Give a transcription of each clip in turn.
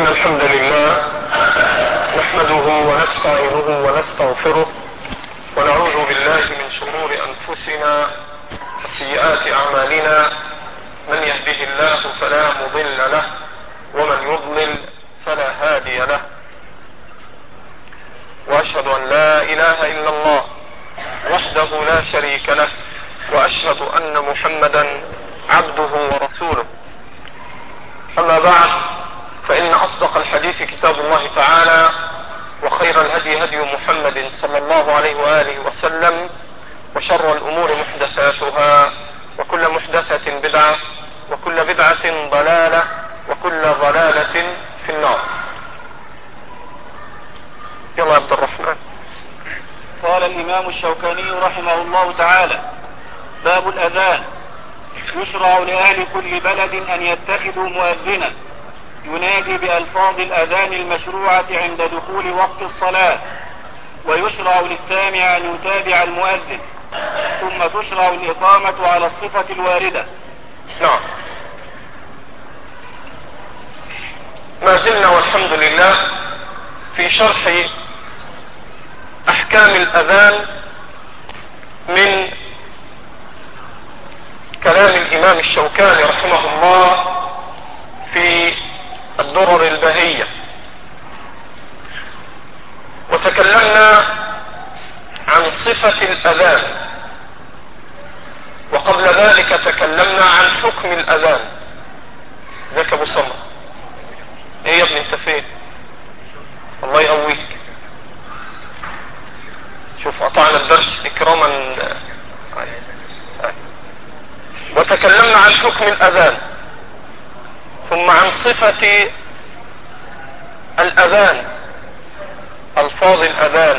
إن الحمد لله نحمده ونستعينه ونستغفره ونعوذ بالله من شرور أنفسنا وسيئات أعمالنا. من يهده الله فلا مضل له ومن يضلل فلا هادي له، وأشهد أن لا إله إلا الله وحده لا شريك له، وأشهد أن محمدا عبده ورسوله. أما بعد، فإن أصدق الحديث كتاب الله تعالى، وخير الهدي هدي محمد صلى الله عليه وآله وسلم، وشر الأمور محدثاتها، وكل محدثة بدعة، وكل بدعة ضلالة، وكل ضلالة في النار. يلا عبد الرحمن. قال الإمام الشوكاني رحمه الله تعالى: باب الأذان. يشرع لأهل كل بلد أن يتخذوا مؤذنا ينادي بألفاظ الأذان المشروعة عند دخول وقت الصلاة، ويشرع للسامع أن يتابع المؤذن، ثم تشرع الإقامة على الصفة الواردة. نعم، ما زلنا والحمد لله في شرح أحكام الأذان من كلام الإمام الشوكاني رحمه الله في الدرر البهية. وتكلمنا عن صفة الأذان، وقبل ذلك تكلمنا عن حكم الأذان. ذاك أبو سمر، ايه يا ابني انت فين؟ الله يقويك. شوف، قطعنا الدرس إكراما. وتكلمنا عن حكم الأذان، ثم عن صفة الأذان، ألفاظ الأذان،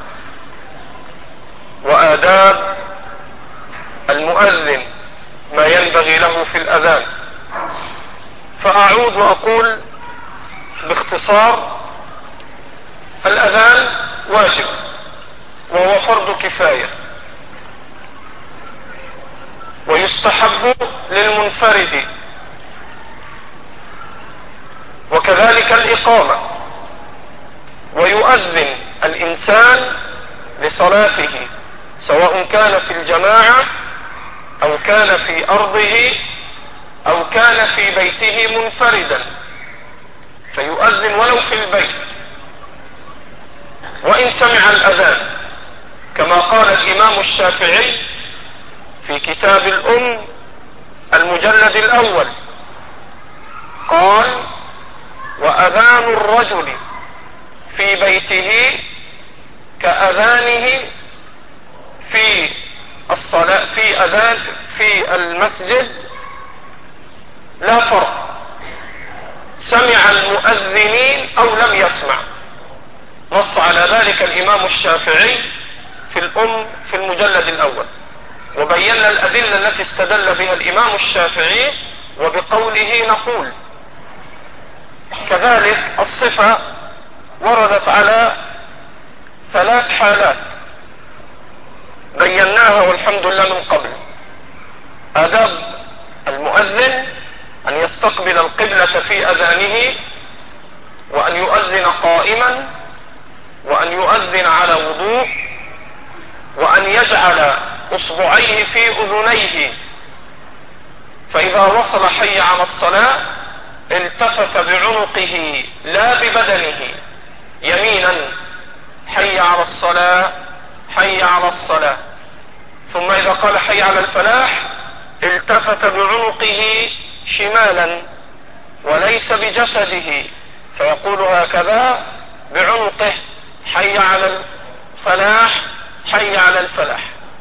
وآداب المؤذن، ما ينبغي له في الأذان. فأعود وأقول باختصار: الأذان واجب، وهو فرض كفاية، ويستحب للمنفرد، وكذلك الإقامة، ويؤذن الإنسان لصلاته سواء كان في الجماعة أو كان في أرضه أو كان في بيته منفردا، فيؤذن ولو في البيت وإن سمع الأذان، كما قال الإمام الشافعي في كتاب الأم المجلد الأول، قال: وأذان الرجل في بيته كأذانه في الصلاة في المسجد لا فرق، سمع المؤذنين أو لم يسمع. نص على ذلك الإمام الشافعي في الأم في المجلد الأول، وبينا الأدلة التي استدل بها الإمام الشافعي، وبقوله نقول. كذلك الصفة وردت على 3 حالات بيناها والحمد لله من قبل. آداب المؤذن: أن يستقبل القبلة في أذانه، وأن يؤذن قائما، وأن يؤذن على وضوء، وأن يجعل أصبعيه في أذنيه، فإذا وصل حي على الصلاة التفت بعنقه لا ببدنه يمينا: حي على الصلاة، حي على الصلاة. ثم إذا قال حي على الفلاح التفت بعنقه شمالا وليس بجسده، فيقول هكذا بعنقه: حي على الفلاح، حي على الفلاح.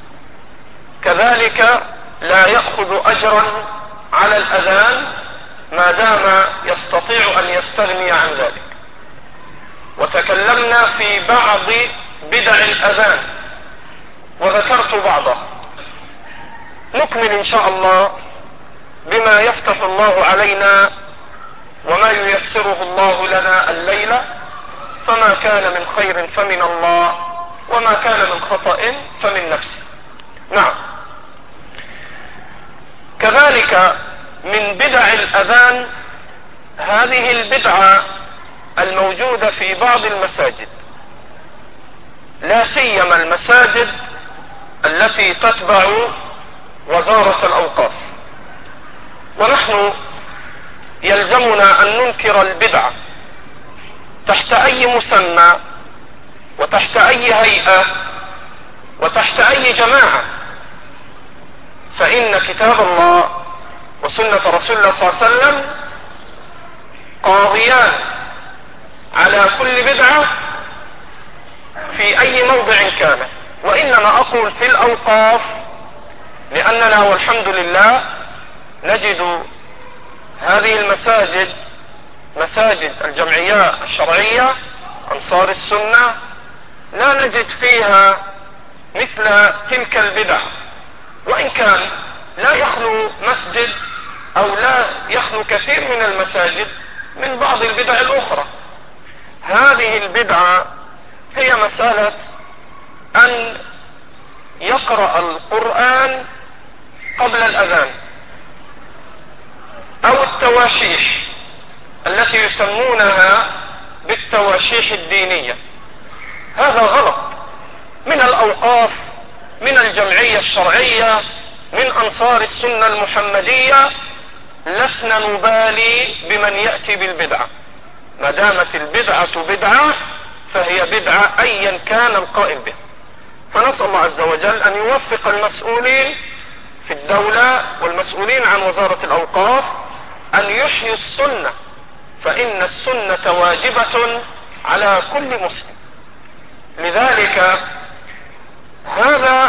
كذلك لا يأخذ أجرا على الأذان ما دام يستطيع أن يستغني عن ذلك. وتكلمنا في بعض بدع الأذان وذكرت بعضها. نكمل إن شاء الله بما يفتح الله علينا وما ييسره الله لنا الليلة، فما كان من خير فمن الله، وما كان من خطأ فمن نفسه. نعم، كذلك من بدع الأذان هذه البدعة الموجودة في بعض المساجد، لا سيما المساجد التي تتبع وزارة الأوقاف. ونحن يلزمنا أن ننكر البدعة تحت أي مسمى وتحت أي هيئة وتحت أي جماعة، فإن كتاب الله وسنة رسول الله صلى الله عليه وسلم قاضيان على كل بدعة في أي موضع كان. وإنما أقول في الأوقاف لأننا والحمد لله نجد هذه المساجد، مساجد الجمعيات الشرعية أنصار السنة، لا نجد فيها مثل تلك البدع، وإن كان لا يخلو مسجد أو لا يخلو كثير من المساجد من بعض البدع الأخرى. هذه البدعة هي مسألة أن يقرأ القرآن قبل الأذان، أو التواشيح التي يسمونها بالتواشيح الدينية. هذا غلط من الأوقاف، من الجمعية الشرعية، من أنصار السنة المحمدية. لسنا نبالي بمن يأتي بالبدعة، ما دامت البدعة بدعة فهي بدعة أيا كان القائل به. فنسأل الله عز وجل أن يوفق المسؤولين في الدولة والمسؤولين عن وزارة الأوقاف أن يحيوا السنة، فإن السنة واجبة على كل مسلم. لذلك هذا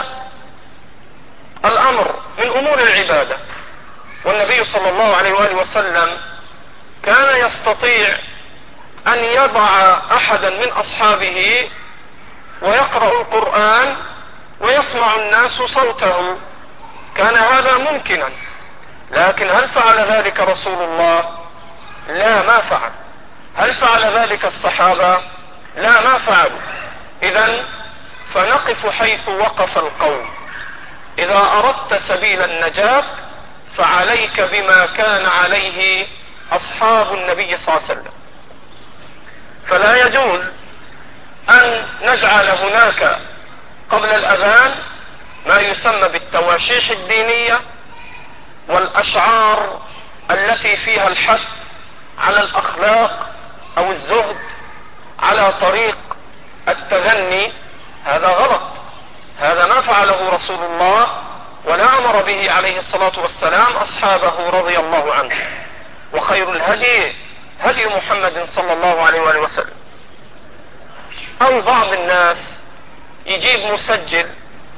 الأمر من أمور العبادة، والنبي صلى الله عليه وآله وسلم كان يستطيع أن يضع أحدا من أصحابه ويقرأ القرآن ويسمع الناس صوته، كان هذا ممكنا. لكن هل فعل ذلك رسول الله؟ لا، ما فعل. هل فعل ذلك الصحابة؟ لا، ما فعلوا. إذن فنقف حيث وقف القوم. إذا أردت سبيل النجاة فعليك بما كان عليه أصحاب النبي صلى الله عليه وسلم. فلا يجوز أن نجعل هناك قبل الأذان ما يسمى بالتواشيح الدينية والأشعار التي فيها الحث على الأخلاق أو الزهد على طريق التغني. هذا غلط، هذا ما فعله رسول الله ولا أمر به عليه الصلاة والسلام أصحابه رضي الله عنه. وخير الهدي هدي محمد صلى الله عليه وآله وسلم. أو بعض الناس يجيب مسجل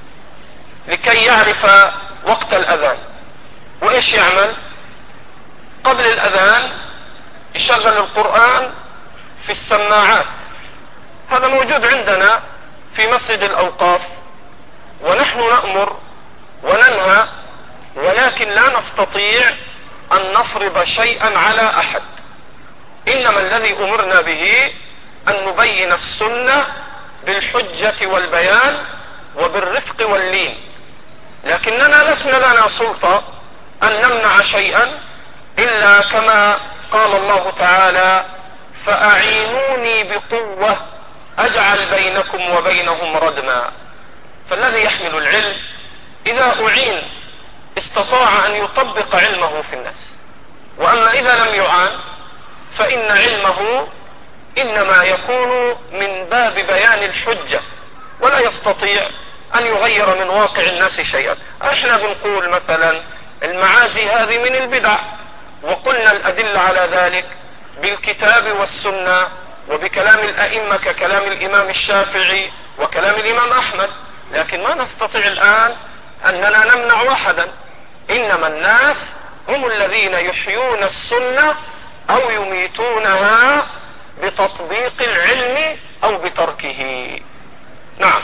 لكي يعرف وقت الأذان، وإيش يعمل؟ قبل الأذان يشغل القرآن في السماعات. هذا موجود عندنا في مسجد الأوقاف، ونحن نأمر وننهى، ولكن لا نستطيع أن نفرض شيئا على أحد. إنما الذي أمرنا به أن نبين السنة بالحجة والبيان وبالرفق واللين، لكننا لسنا لنا سلطة أن نمنع شيئا إلا كما قال الله تعالى: فأعينوني بقوة أجعل بينكم وبينهم ردما. فالذي يحمل العلم إذا أعين استطاع أن يطبق علمه في الناس، وأما إذا لم يعان فإن علمه إنما يكون من باب بيان الحجة، ولا يستطيع أن يغير من واقع الناس شيئا. احنا بنقول مثلا المعازي هذه من البدع، وقلنا الأدلة على ذلك بالكتاب والسنة وبكلام الأئمة ككلام الإمام الشافعي وكلام الإمام أحمد، لكن ما نستطيع الآن أننا نمنع أحدا. إنما الناس هم الذين يحيون السنة أو يميتونها بتطبيق العلم أو بتركه. نعم.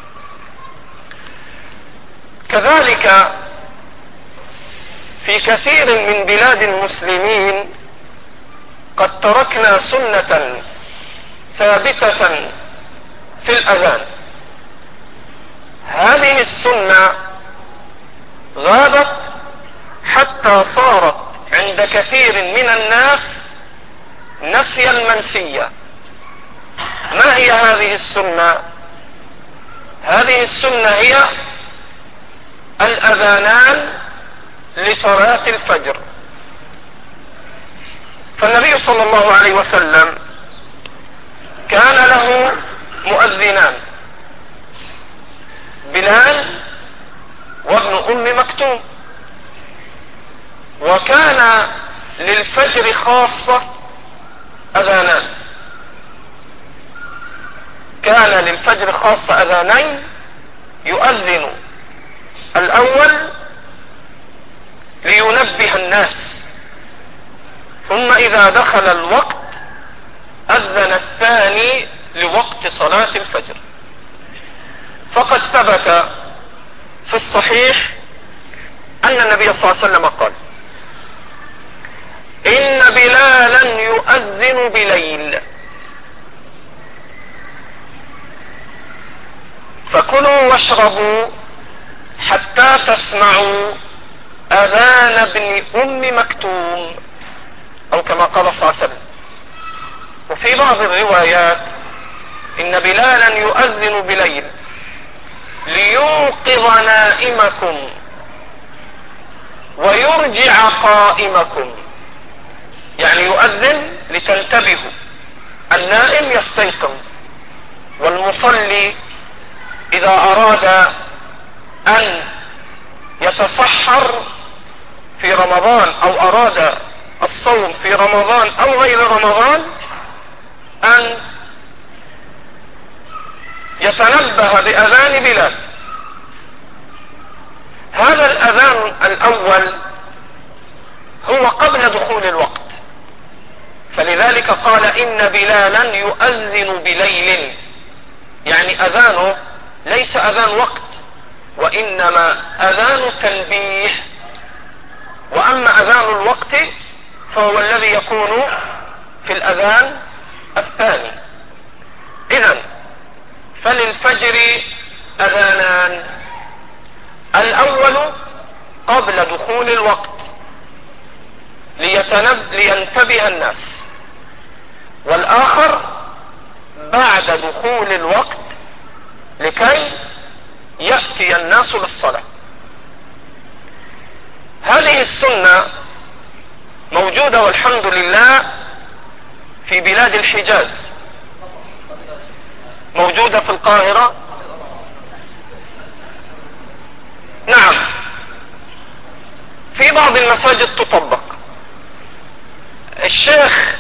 كذلك في كثير من بلاد المسلمين قد تركنا سنة ثابتة في الأذان. هذه السنة غابت حتى صارت عند كثير من الناس نفي المنسية. ما هي هذه السنة؟ هذه السنة هي الأذانان لصلاة الفجر. فالنبي صلى الله عليه وسلم كان له مؤذنان، بلال وابن أم مكتوم. وكان للفجر خاصة أذانان، كان للفجر خاصة أذانين يؤذن الأول لينبه الناس، ثم إذا دخل الوقت أذن الثاني لوقت صلاة الفجر. فقد ثبت في الصحيح أن النبي صلى الله عليه وسلم قال: إن بلالا يؤذن بليل فكلوا واشربوا حتى تسمعوا أذان ابن أم مكتوم، أو كما قال صلى الله عليه وسلم. وفي بعض الروايات إن بلالا يؤذن بليل ليوقظ نائمكم ويرجع قائمكم، يعني يؤذن لتنتبهوا. النائم يستيقظ، والمصلي إذا أراد أن يتسحر في رمضان أو أراد الصوم في رمضان أو غير رمضان أن يتنبه بأذان بلال. هذا الأذان الأول هو قبل دخول الوقت، فلذلك قال: إن بلالا يؤذن بليل، يعني أذانه ليس أذان وقت، وإنما أذان تنبيه. وأما أذان الوقت فهو الذي يكون في الأذان الثاني. إذن فللفجر أذانان: الأول قبل دخول الوقت لينتبه الناس، والآخر بعد دخول الوقت لكي يأتي الناس للصلاة. هذه السنة موجودة والحمد لله في بلاد الحجاز، موجودة في القاهرة، نعم، في بعض المساجد تطبق. الشيخ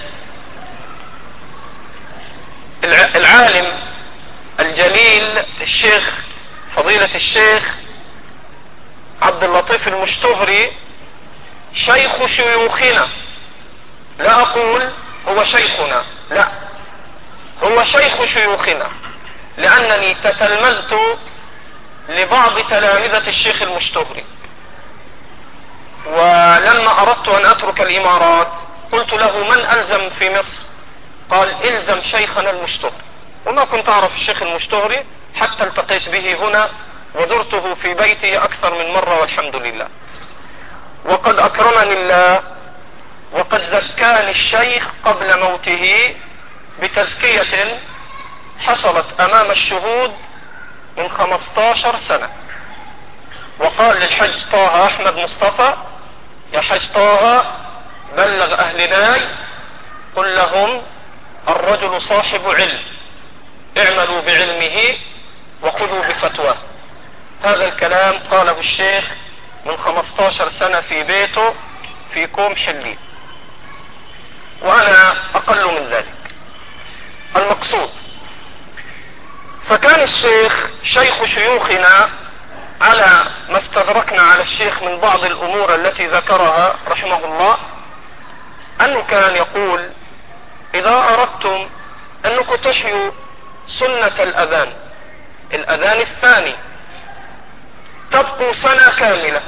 العالم الجليل الشيخ فضيلة الشيخ عبد اللطيف المشتهري شيخ شيوخنا، لا أقول هو شيخنا، لا، هو شيخ شيوخنا، لأنني تتلمذت لبعض تلامذة الشيخ المشتهري. ولما أردت أن أترك الإمارات قلت له: من ألزم في مصر؟ قال: إلزم شيخنا المشتهري. وما كنت أعرف الشيخ المشتهري حتى التقيت به هنا وزرته في بيته أكثر من مرة والحمد لله. وقد أكرمني الله وقد زكاني الشيخ قبل موته بتزكية حصلت أمام الشهود من 15 سنة. وقال للحج طه أحمد مصطفى: يا حج طه بلغ أهل ناي قل لهم الرجل صاحب علم، اعملوا بعلمه وخذوا بفتواه. هذا الكلام قاله الشيخ من 15 سنة في بيته في كوم حلي، وأنا أقل من ذلك. المقصود، فكان الشيخ شيخ شيوخنا على ما استدركنا على الشيخ من بعض الأمور التي ذكرها رحمه الله، أنه كان يقول: إذا أردتم أنكم تحيوا سنة الأذان الثاني، تبقوا سنة كاملة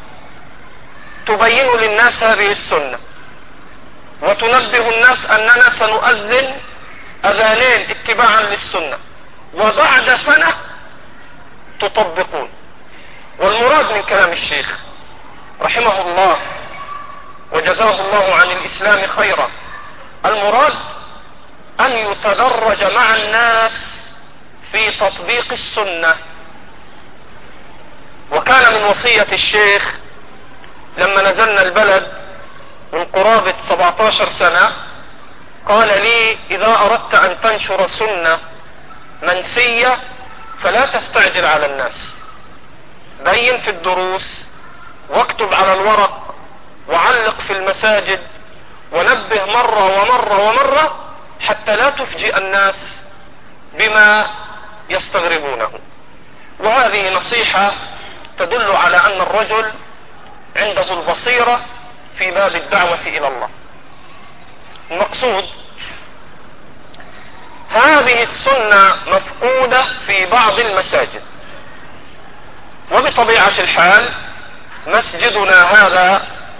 تبين للناس هذه السنة وتنبه الناس أننا سنؤذن أذانين اتباعا للسنة، وبعد سنة تطبقون. والمراد من كلام الشيخ رحمه الله وجزاه الله عن الإسلام خيرا المراد أن يتدرج مع الناس في تطبيق السنة. وكان من وصية الشيخ لما نزلنا البلد من قرابة 17 سنة، قال لي: إذا أردت أن تنشر سنة منسية فلا تستعجل على الناس، بين في الدروس واكتب على الورق وعلق في المساجد ونبه مرة ومرة ومرة حتى لا تفجئ الناس بما يستغربونه. وهذه نصيحة تدل على أن الرجل عنده البصيرة في باب الدعوة إلى الله. المقصود هذه السنة مفقودة في بعض المساجد، وبطبيعة الحال مسجدنا هذا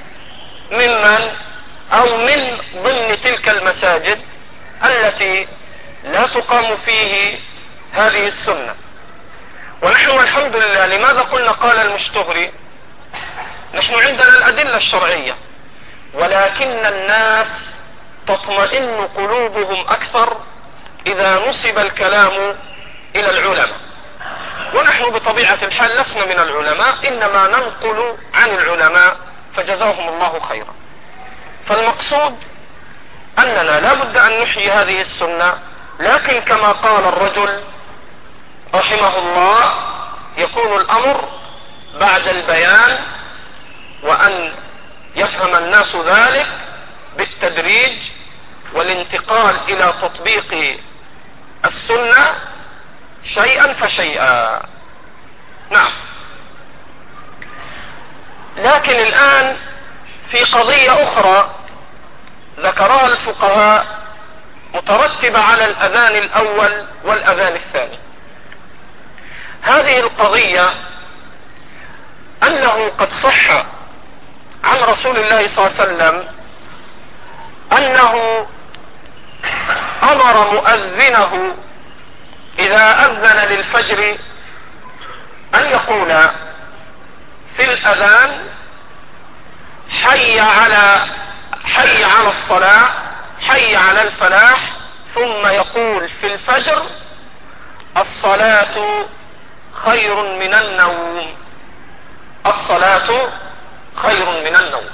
من ضمن تلك المساجد التي لا تقام فيه هذه السنة. ونحن والحمد لله، لماذا قلنا قال المشتهري؟ نحن عندنا الأدلة الشرعية، ولكن الناس تطمئن قلوبهم أكثر إذا نسب الكلام إلى العلماء، ونحن بطبيعة الحال لسنا من العلماء، إنما ننقل عن العلماء فجزاهم الله خيرا. فالمقصود أننا لا بد أن نحيي هذه السنة، لكن كما قال الرجل رحمه الله: يكون الأمر بعد البيان، وأن يفهم الناس ذلك بالتدريج والانتقال إلى تطبيق السنة شيئا فشيئا. نعم. لكن الآن في قضية أخرى ذكرها الفقهاء مترتبة على الأذان الأول والأذان الثاني. هذه القضية أنه قد صح عن رسول الله صلى الله عليه وسلم أنه أمر مؤذنه إذا أذن للفجر أن يقول في الأذان: حي على الصلاة، حي على الفلاح، ثم يقول في الفجر: الصلاة خير من النوم، الصلاة خير من النوم.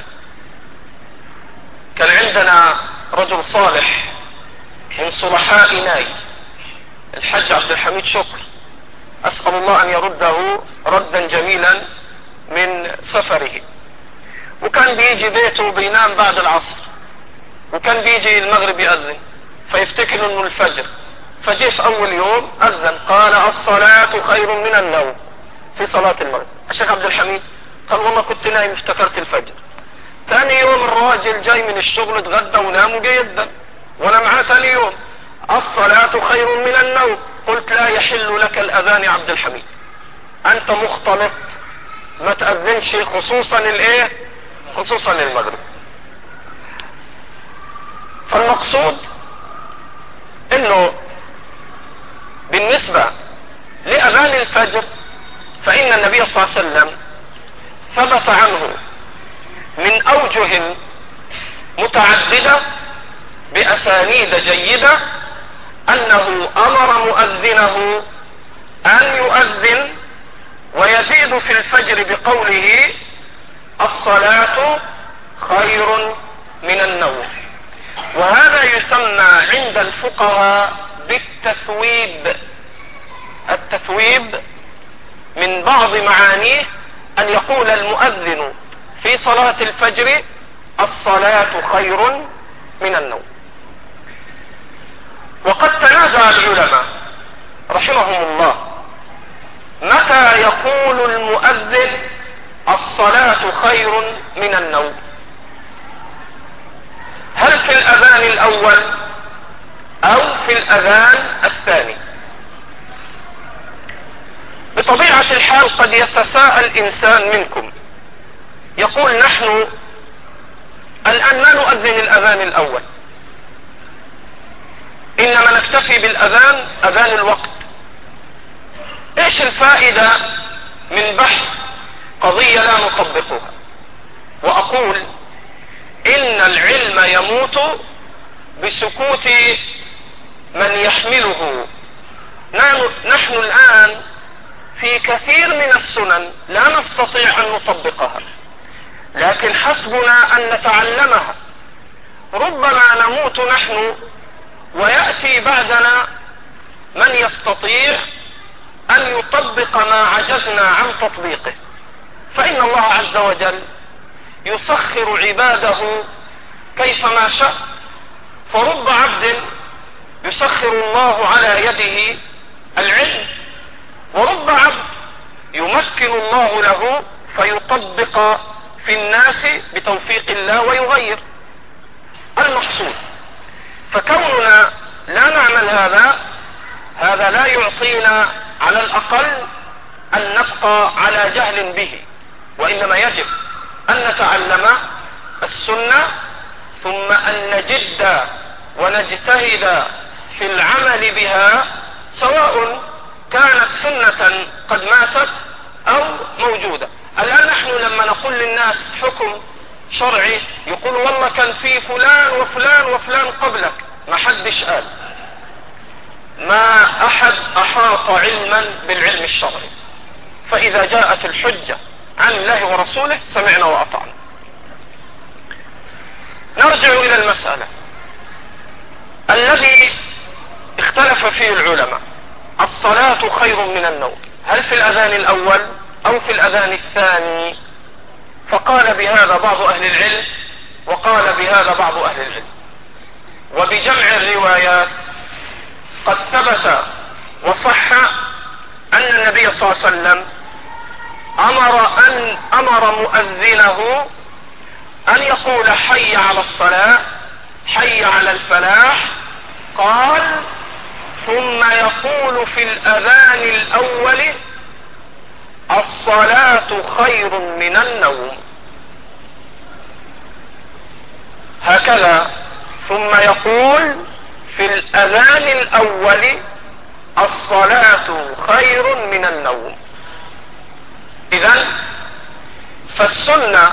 كان عندنا رجل صالح من صلحاء ناي، الحج عبد الحميد شكر، أسأل الله أن يرده ردا جميلا من سفره، وكان بيجي بيته بينام بعد العصر، وكان بيجي المغرب يأذن فيفتكر انه الفجر، فجي في اول يوم أذن قال: الصلاة خير من النوم، في صلاة المغرب. الشيخ عبد الحميد قال: والله كنت نايم افتكرت الفجر. ثاني يوم الراجل جاي من الشغل اتغدى ونام وجاي يأذن، وانا معاه ثاني يوم: الصلاة خير من النوم. قلت: لا يحل لك الأذان يا عبد الحميد، أنت مختلط، ما تأذنش خصوصا المغرب. فالمقصود انه بالنسبة لأذان الفجر فإن النبي صلى الله عليه وسلم ثبت عنه من أوجه متعددة بأسانيد جيدة أنه أمر مؤذنه أن يؤذن ويزيد في الفجر بقوله: الصلاة خير من النوم. وهذا يسمى عند الفقهاء بالتثويب. التثويب من بعض معانيه أن يقول المؤذن في صلاة الفجر: الصلاة خير من النوم. وقد تنازع العلماء رحمهم الله متى يقول المؤذن: الصلاة خير من النوم، هل في الأذان الأول أو في الأذان الثاني؟ بطبيعة الحال قد يتساءل إنسان منكم يقول: نحن الآن ما نؤذن الأذان الأول، إنما نكتفي بالأذان أذان الوقت. إيش الفائدة من بحث قضية لا نطبقها؟ وأقول: إن العلم يموت بسكوت من يحمله. نحن الآن في كثير من السنن لا نستطيع أن نطبقها، لكن حسبنا أن نتعلمها. ربما نموت نحن ويأتي بعدنا من يستطيع أن يطبق ما عجزنا عن تطبيقه، فإن الله عز وجل يسخر عباده كيفما شاء. فرب عبد يسخر الله على يده العلم، ورب عبد يمكن الله له فيطبق في الناس بتوفيق الله ويغير. المقصود فكوننا لا نعمل هذا لا يعطينا على الأقل أن نبقى على جهل به، وإنما يجب أن نتعلم السنة ثم أن نجد ونجتهد في العمل بها، سواء كانت سنة قد ماتت أو موجودة. الآن نحن لما نقول للناس حكم شرعي يقول والله كان في فلان وفلان وفلان قبلك، ما حدش قال، ما أحد أحاط علما بالعلم الشرعي. فإذا جاءت الحجة عن الله ورسوله سمعنا وأطعنا. نرجع إلى المسألة الذي اختلف فيه العلماء: الصلاة خير من النوم، هل في الأذان الأول أو في الأذان الثاني؟ فقال بهذا بعض أهل العلم وقال بهذا بعض أهل العلم. وبجمع الروايات قد ثبت وصح أن النبي صلى الله عليه وسلم أمر مؤذنه أن يقول حي على الصلاة، حي على الفلاح. قال: ثم يقول في الأذان الأول: الصلاة خير من النوم. هكذا، ثم يقول في الأذان الأول: الصلاة خير من النوم. إذن فالسنة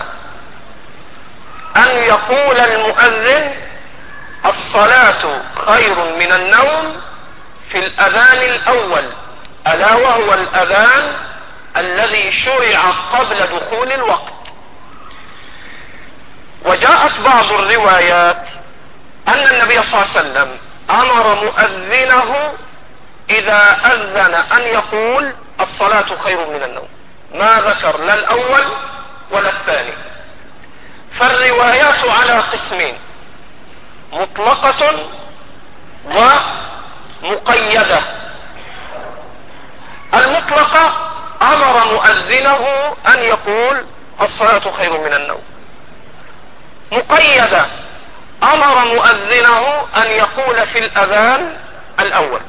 أن يقول المؤذن: الصلاة خير من النوم في الأذان الأول، ألا وهو الأذان الذي شرع قبل دخول الوقت. وجاءت بعض الروايات أن النبي صلى الله عليه وسلم أمر مؤذنه إذا أذن أن يقول: الصلاة خير من النوم، ما ذكر لا الأول ولا الثاني. فالروايات على قسمين: مطلقة ومقيدة. المطلقة أمر مؤذنه أن يقول: الصلاة خير من النوم. مقيدة أمر مؤذنه أن يقول في الأذان الأول.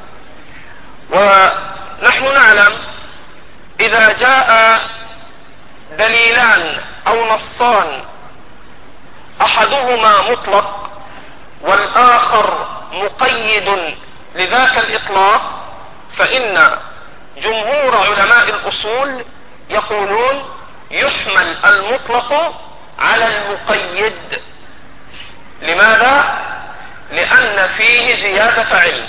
ونحن نعلم إذا جاء دليلان أو نصان أحدهما مطلق والآخر مقيد لذاك الإطلاق، فإن جمهور علماء الأصول يقولون يحمل المطلق على المقيد. لماذا؟ لأن فيه زيادة علم.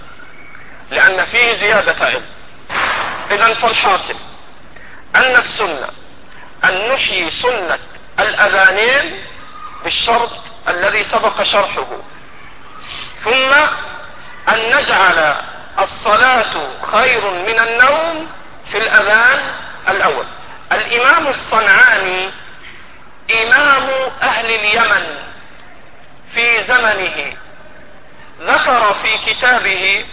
إذن فالحاصل أن السنة أن نحيي سنة الأذانين بالشرط الذي سبق شرحه، ثم أن نجعل الصلاة خير من النوم في الأذان الأول. الإمام الصنعاني إمام أهل اليمن في زمنه ذكر في كتابه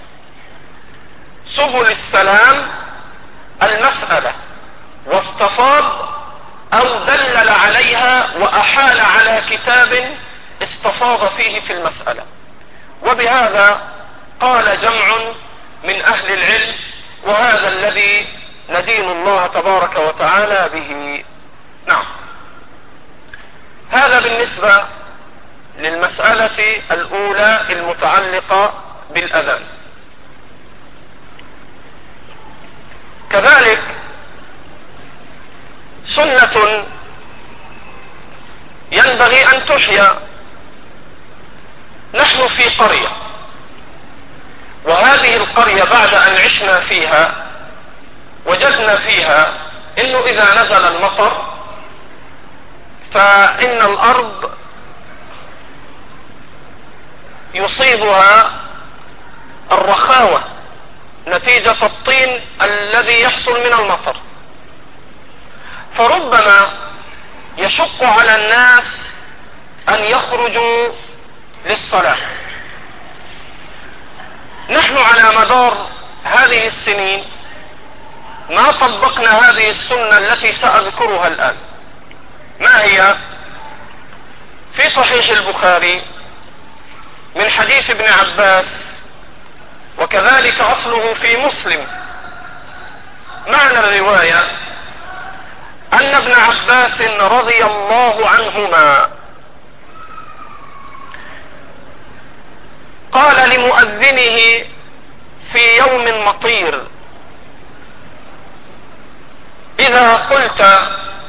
سبل السلام المسألة، واستفاض أو دلل عليها وأحال على كتاب استفاض فيه في المسألة. وبهذا قال جمع من أهل العلم، وهذا الذي ندين الله تبارك وتعالى به. نعم، هذا بالنسبة للمسألة الأولى المتعلقة بالأذان. كذلك سنة ينبغي أن تحيا، نحن في قرية، وهذه القرية بعد أن عشنا فيها وجدنا فيها إنه إذا نزل المطر فإن الأرض يصيبها الرخاوة نتيجة الطين الذي يحصل من المطر، فربما يشق على الناس أن يخرجوا للصلاة. نحن على مدار هذه السنين ما طبقنا هذه السنة التي سأذكرها الآن. ما هي؟ في صحيح البخاري من حديث ابن عباس، وكذلك أصله في مسلم، معنى الرواية أن ابن عباس رضي الله عنهما قال لمؤذنه في يوم مطير: إذا قلت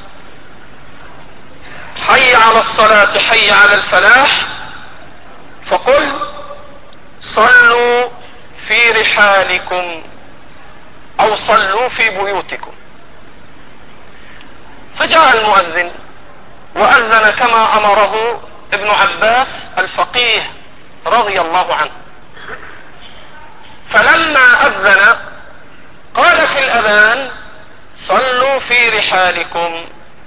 حي على الصلاة حي على الفلاح فقل صلوا في رحالكم أو صلوا في بيوتكم. فجاء المؤذن وأذن كما أمره ابن عباس الفقيه رضي الله عنه. فلما أذن قال في الأذان: صلوا في رحالكم.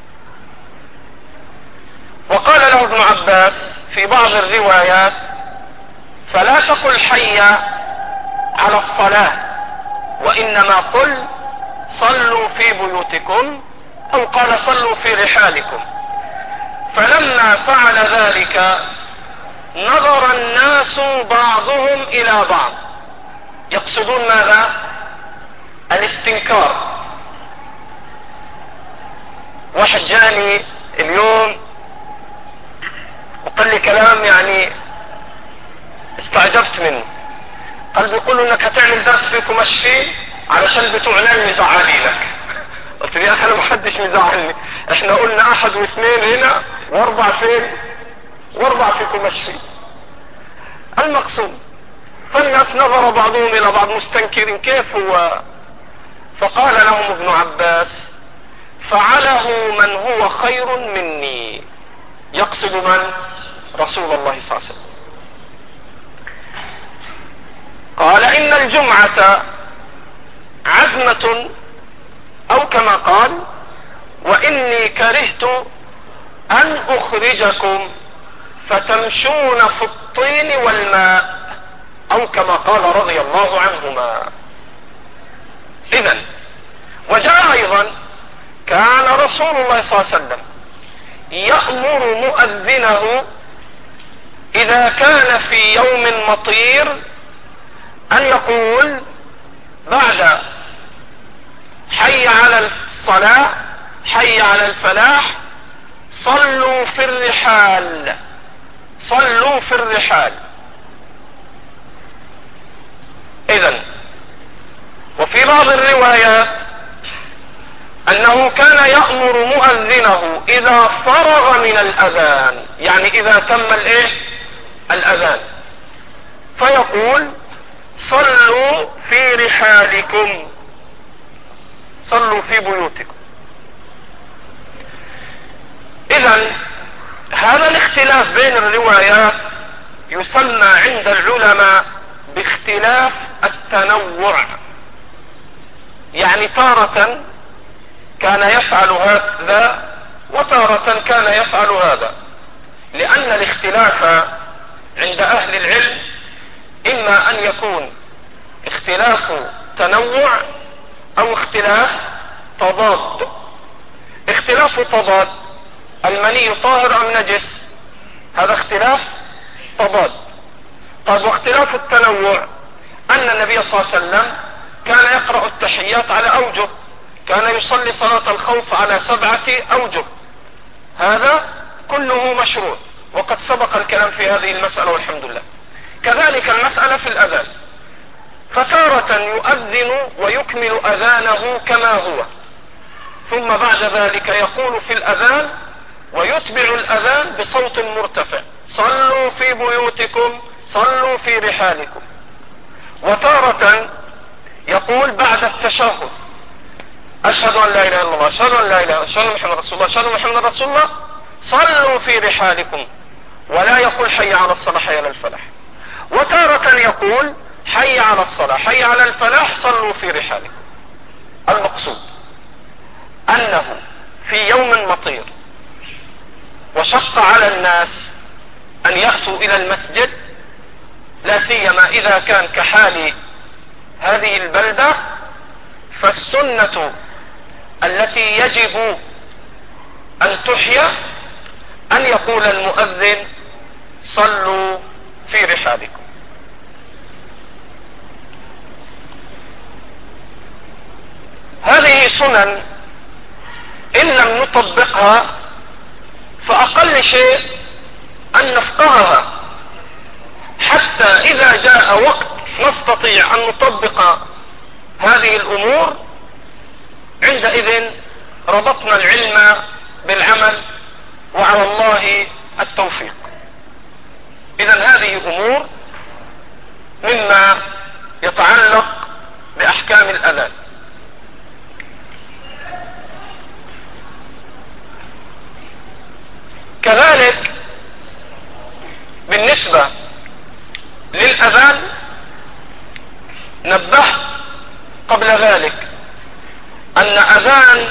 وقال له ابن عباس في بعض الروايات: فلا تقل حي على الصلاة، وإنما قل صلوا في بيوتكم، أو قال صلوا في رحالكم. فلما فعل ذلك نظر الناس بعضهم إلى بعض، يقصدون ماذا؟ الاستنكار. واحد جاني اليوم وقال لي كلام يعني استعجبت منه. قال بيقولوا انك هتعمل درس فيكم مشفي علشان بتوع العلم مزعلينك. قلت له يا اخي انا محدش مزعلني، احنا قلنا احد واثنين هنا واربع فين؟ واربع فيكم مشفي. المقصود فالناس نظر بعضهم الى بعض مستنكرين كيف هو. فقال لهم ابن عباس: فعله من هو خير مني، يقصد من؟ رسول الله صلى الله عليه وسلم. قال: إن الجمعة عزمة، أو كما قال: وإني كرهت أن أخرجكم فتمشون في الطين والماء، أو كما قال رضي الله عنهما. إذن وجاء أيضا كان رسول الله صلى الله عليه وسلم يأمر مؤذنه إذا كان في يوم مطير أن يقول بعد حي على الصلاة حي على الفلاح صلوا في الرحال، صلوا في الرحال. إذن وفي بعض الروايات أنه كان يأمر مؤذنه إذا فرغ من الأذان، يعني إذا تم الأذان، فيقول: صلوا في رحالكم، صلوا في بيوتكم. إذن هذا الاختلاف بين الروايات يسمى عند العلماء باختلاف التنوع، يعني تارة كان يفعل هذا وتارة كان يفعل هذا، لأن الاختلاف عند أهل العلم إما أن يكون اختلاف تنوع أو اختلاف تضاد. اختلاف تضاد: المني طاهر أم نجس، هذا اختلاف تضاد. طيب واختلاف التنوع أن النبي صلى الله عليه وسلم كان يقرأ التحيات على أوجه، كان يصلي صلاة الخوف على 7 أوجه، هذا كله مشروع وقد سبق الكلام في هذه المسألة والحمد لله. كذلك المسألة في الأذان، فتارة يؤذن ويكمل أذانه كما هو، ثم بعد ذلك يقول في الأذان ويتبع الأذان بصوت مرتفع: صلوا في بيوتكم، صلوا في رحالكم. وتارة يقول بعد التشهد أشهد أن لا إله إلا الله، أشهد أن لا إله، أشهد أن محمد رسول الله، أشهد أن محمد رسول الله، صلوا في رحالكم، ولا يقول حي على الصلاة حي على الفلاح. وتارة يقول حي على الصلاة حي على الفلاح، صلوا في رحالكم. المقصود أنه في يوم مطير وشق على الناس أن يأتوا إلى المسجد، لا سيما إذا كان كحال هذه البلدة، فالسنة التي يجب أن تحيى أن يقول المؤذن صلوا في رحالكم. هذه سنن إن لم نطبقها فأقل شيء أن نفقهها، حتى إذا جاء وقت نستطيع أن نطبق هذه الأمور، عندئذ ربطنا العلم بالعمل وعلى الله التوفيق. إذن هذه أمور مما يتعلق بأحكام الأذان. كذلك بالنسبة للأذان نبهت قبل ذلك أن أذان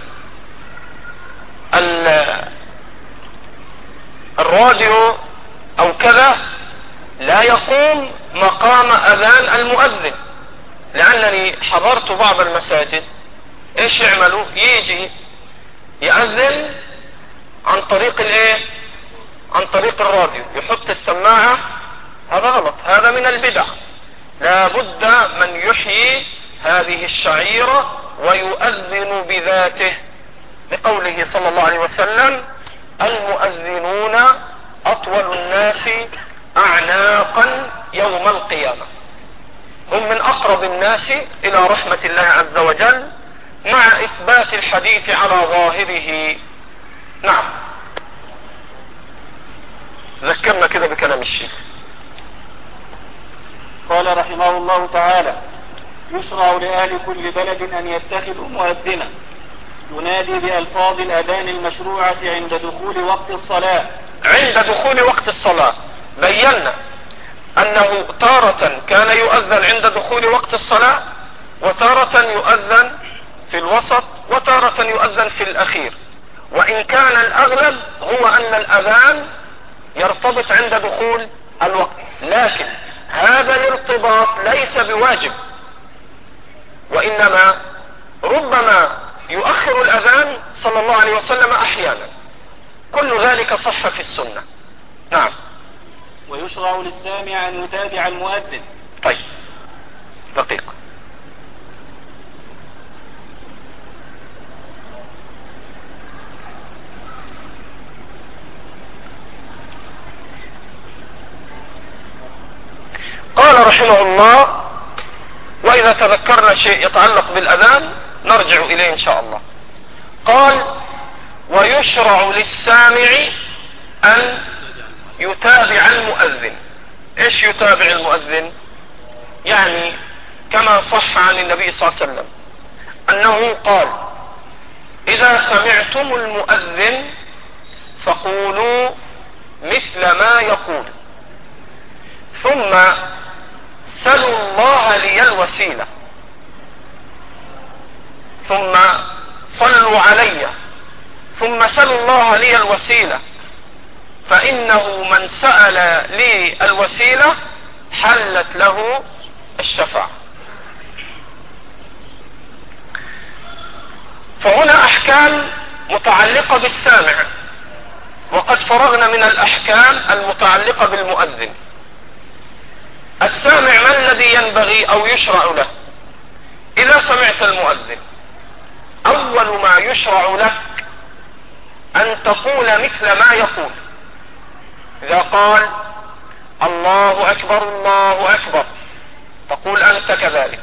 الراديو أو كذا لا يقوم مقام أذان المؤذن، لأنني حضرت بعض المساجد إيش يعملوا؟ يجي يأذن عن طريق الايه؟ عن طريق الراديو، يحط السماعة. هذا غلط، هذا من البدع. لا بد من يحيي هذه الشعيرة ويؤذن بذاته، لقوله صلى الله عليه وسلم المؤذنون أطول الناس أعناقا يوم القيامة، هم من أقرب الناس إلى رحمة الله عز وجل، مع إثبات الحديث على ظاهره. نعم، ذكرنا كده بكلام الشيخ. قال رحمه الله تعالى: يشرع لأهل كل بلد أن يتخذوا مؤذنا ينادي بألفاظ الأذان المشروعة عند دخول وقت الصلاة. عند دخول وقت الصلاة بينا أنه تارة كان يؤذن عند دخول وقت الصلاة، وتارة يؤذن في الوسط، وتارة يؤذن في الأخير. وإن كان الأغلب هو أن الأذان يرتبط عند دخول الوقت، لكن هذا الارتباط ليس بواجب، وإنما ربما يؤخر الأذان صلى الله عليه وسلم أحيانا. كل ذلك صح في السنة. نعم. ويشرع للسامع أن يتابع المؤذن. طيب، دقيق. قال رحمه الله: وإذا تذكرنا شيء يتعلق بالأذان نرجع إليه إن شاء الله. قال: ويشرع للسامع أن يتابع المؤذن. إيش يتابع المؤذن؟ يعني كما صح عن النبي صلى الله عليه وسلم أنه قال: إذا سمعتم المؤذن فقولوا مثل ما يقول، ثم سلوا الله لي الوسيلة، ثم صلوا علي، ثم سلوا الله لي الوسيلة، فإنه من سأل لي الوسيلة حلت له الشفاعة. فهنا أحكام متعلقة بالسامع، وقد فرغنا من الأحكام المتعلقة بالمؤذن. السامع ما الذي ينبغي أو يشرع له؟ إذا سمعت المؤذن أول ما يشرع لك أن تقول مثل ما يقول. إذا قال الله أكبر الله أكبر تقول أنت كذلك،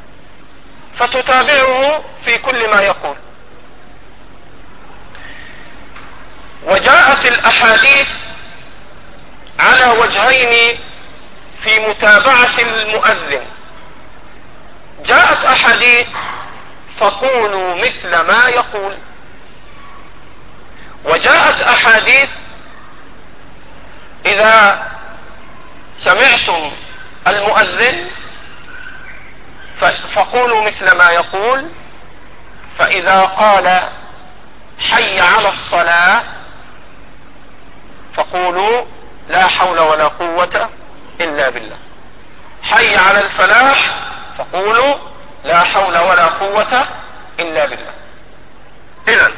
فتتابعه في كل ما يقول. وجاءت الأحاديث على وجهين في متابعة المؤذن. جاءت أحاديث فقولوا مثل ما يقول، وجاءت أحاديث إذا سمعتم المؤذن فقولوا مثل ما يقول، فإذا قال حي على الصلاة فقولوا لا حول ولا قوة إلا بالله، حي على الفلاح فقولوا لا حول ولا قوة إلا بالله. إذن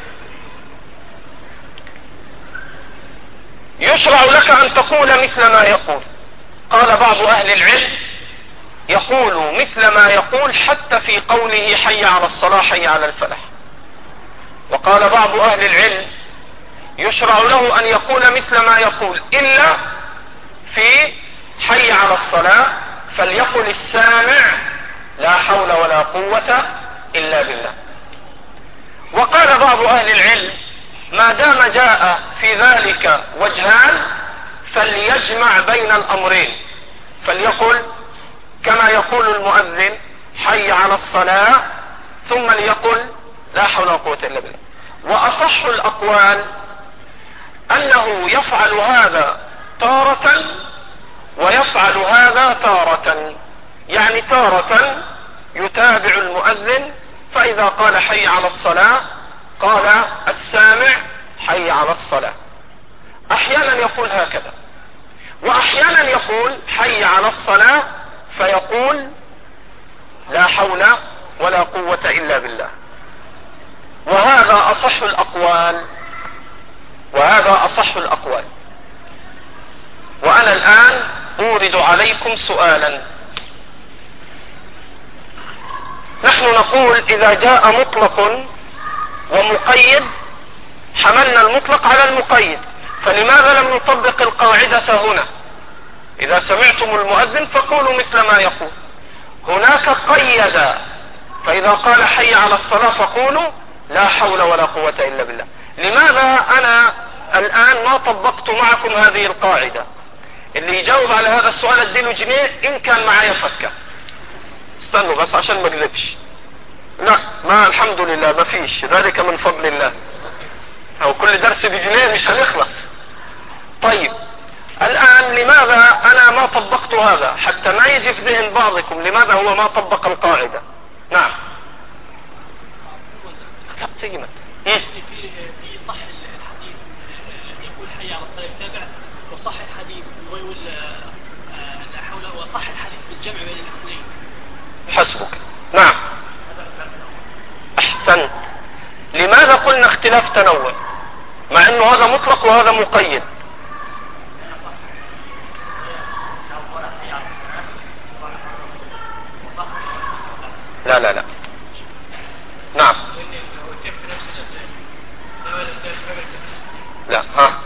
يشرع لك أن تقول مثل ما يقول. قال بعض أهل العلم يقول مثل ما يقول حتى في قوله حي على الصلاة حي على الفلاح. وقال بعض أهل العلم يشرع له أن يقول مثل ما يقول إلا في حي على الصلاة فليقل السامع لا حول ولا قوة إلا بالله. وقال بعض أهل العلم ما دام جاء في ذلك وجهان فليجمع بين الأمرين، فليقل كما يقول المؤذن حي على الصلاة ثم ليقل لا حول ولا قوة إلا بالله. وأصح الأقوال أنه يفعل هذا تارة ويفعل هذا تارة، يعني تارة يتابع المؤذن فإذا قال حي على الصلاة قال السامع حي على الصلاة. أحيانا يقول هكذا، وأحيانا يقول حي على الصلاة فيقول لا حول ولا قوة إلا بالله. وهذا أصح الأقوال، وهذا أصح الأقوال. وأنا الآن أورد عليكم سؤالا. نحن نقول إذا جاء مطلق ومقيد حملنا المطلق على المقيد، فلماذا لم نطبق القاعدة هنا؟ إذا سمعتم المؤذن فقولوا مثل ما يقول. هناك قيد، فإذا قال حي على الصلاة فقولوا لا حول ولا قوة إلا بالله. لماذا أنا الآن ما طبقت معكم هذه القاعدة؟ اللي يجاوب على هذا السؤال اديله جنيه إن كان معايا فكة. استنوا بس عشان ما اكذبش. لا، ما الحمد لله ما فيش، ذلك من فضل الله. او كل درس بجنيه مش هنخلص. طيب الآن لماذا أنا ما طبقت هذا حتى ما يجي في ذهن بعضكم لماذا هو ما طبق القاعدة؟ نعم. في صح الحديث يقول حي على الصلاة يتابع، وصح الحديث ويقول لا حول، وصح الحديث بالجمع بين الاثنين. حسبك. نعم أحسن. لماذا قلنا اختلاف تنوع مع انه هذا مطلق وهذا مقيد؟ لا لا لا. نعم. لا.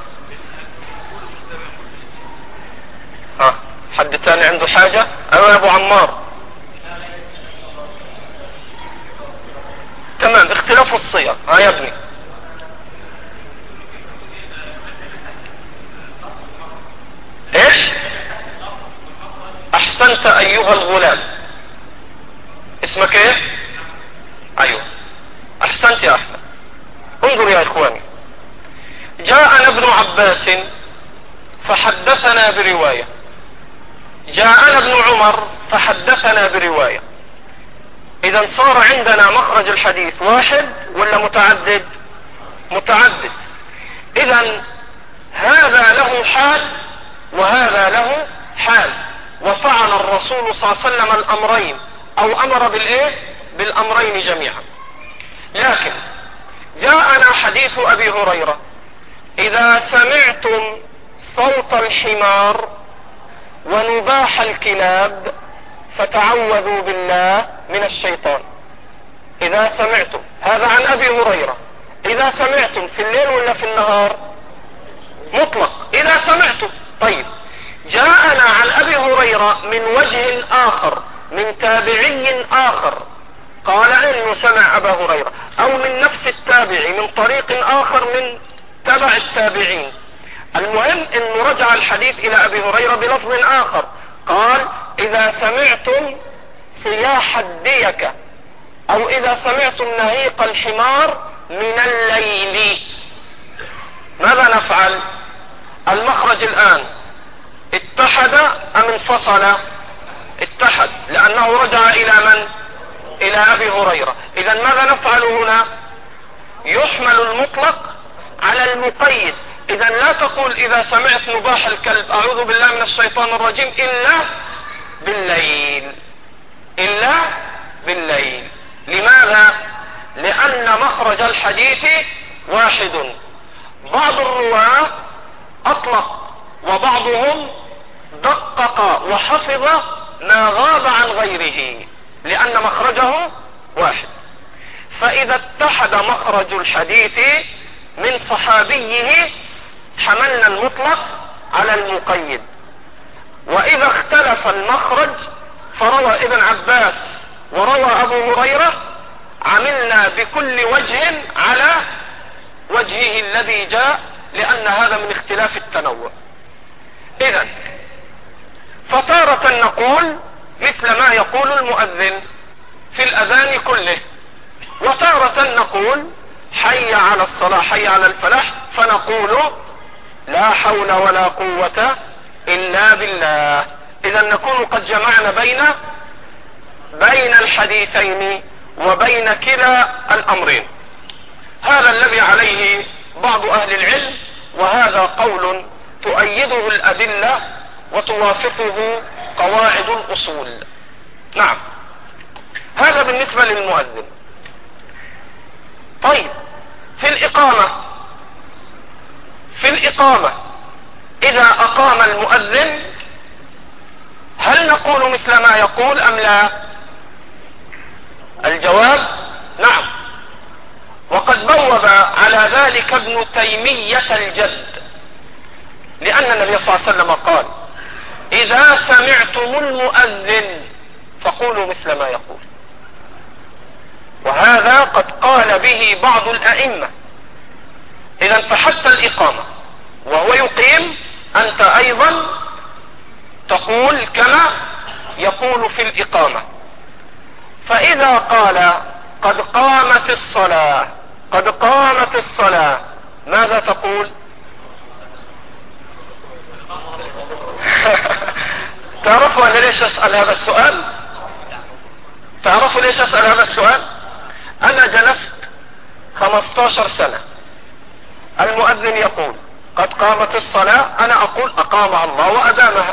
ها حد تاني عنده حاجة؟ انا ابو عمار. تمام، اختلاف الصيغ. ها يا ابني. ايش؟ احسنت ايها الغلام. اسمك ايه؟ ايوه احسنت يا احمد. انظر يا اخواني، جاءنا ابن عباس فحدثنا برواية، جاءنا ابن عمر فحدثنا برواية. اذا صار عندنا مخرج الحديث واحد ولا متعدد؟ متعدد. اذا هذا له حال وهذا له حال، وفعل الرسول صلى الله عليه وسلم الامرين او امر بالايه؟ بالامرين جميعا. لكن جاءنا حديث ابي هريرة اذا سمعتم صوت الحمار ونباح الكلاب فتعوذوا بالله من الشيطان. اذا سمعتم، هذا عن ابي هريرة. اذا سمعتم في الليل ولا في النهار؟ مطلق اذا سمعتم. طيب جاءنا عن ابي هريرة من وجه اخر من تابعي اخر قال انه سمع ابا هريرة، او من نفس التابعي من طريق اخر من تبع التابعين المهم انه رجع الحديث الى ابي هريرة بلفظ اخر، قال اذا سمعتم صياح الديك او اذا سمعتم نهيق الحمار من الليل ماذا نفعل؟ المخرج الان اتحد ام انفصل؟ اتحد، لانه رجع الى من؟ الى ابي هريرة. اذا ماذا نفعل هنا؟ يحمل المطلق على المقيد. اذا لا تقول اذا سمعت نباح الكلب اعوذ بالله من الشيطان الرجيم الا بالليل، الا بالليل. لماذا؟ لان مخرج الحديث واحد. بعض الرواة اطلق وبعضهم دقق وحفظ ما غاب عن غيره لان مخرجه واحد. فاذا اتحد مخرج الحديث من صحابيه حملنا المطلق على المقيد، واذا اختلف المخرج فروى ابن عباس وروى ابو هريرة عملنا بكل وجه على وجهه الذي جاء، لان هذا من اختلاف التنوع. اذا فتارة نقول مثل ما يقول المؤذن في الاذان كله، وتارة نقول حي على الصلاة حي على الفلاح فنقول لا حول ولا قوة الا بالله. اذا نكون قد جمعنا بين الحديثين وبين كلا الامرين. هذا الذي عليه بعض اهل العلم، وهذا قول تؤيده الادلة وتوافقه قواعد الاصول. نعم، هذا بالنسبة للمؤذن. طيب في الإقامة إذا أقام المؤذن هل نقول مثل ما يقول أم لا؟ الجواب نعم، وقد بوب على ذلك ابن تيمية الجد، لأن النبي صلى الله عليه وسلم قال إذا سمعتم المؤذن فقولوا مثل ما يقول. وهذا قد قال به بعض الأئمة. إذا فحتى الإقامة وهو يقيم أنت أيضا تقول كما يقول في الإقامة. فإذا قال قد قامت الصلاة قد قامت الصلاة ماذا تقول؟ تعرفوا أنا ليش أسأل هذا السؤال؟ تعرفوا ليش أسأل هذا السؤال؟ أنا جلست 15 سنة المؤذن يقول قد قامت الصلاة، أنا أقول أقامها الله وأدامها.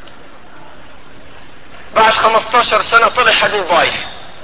بعد 15 سنة طلع حديث ضعيف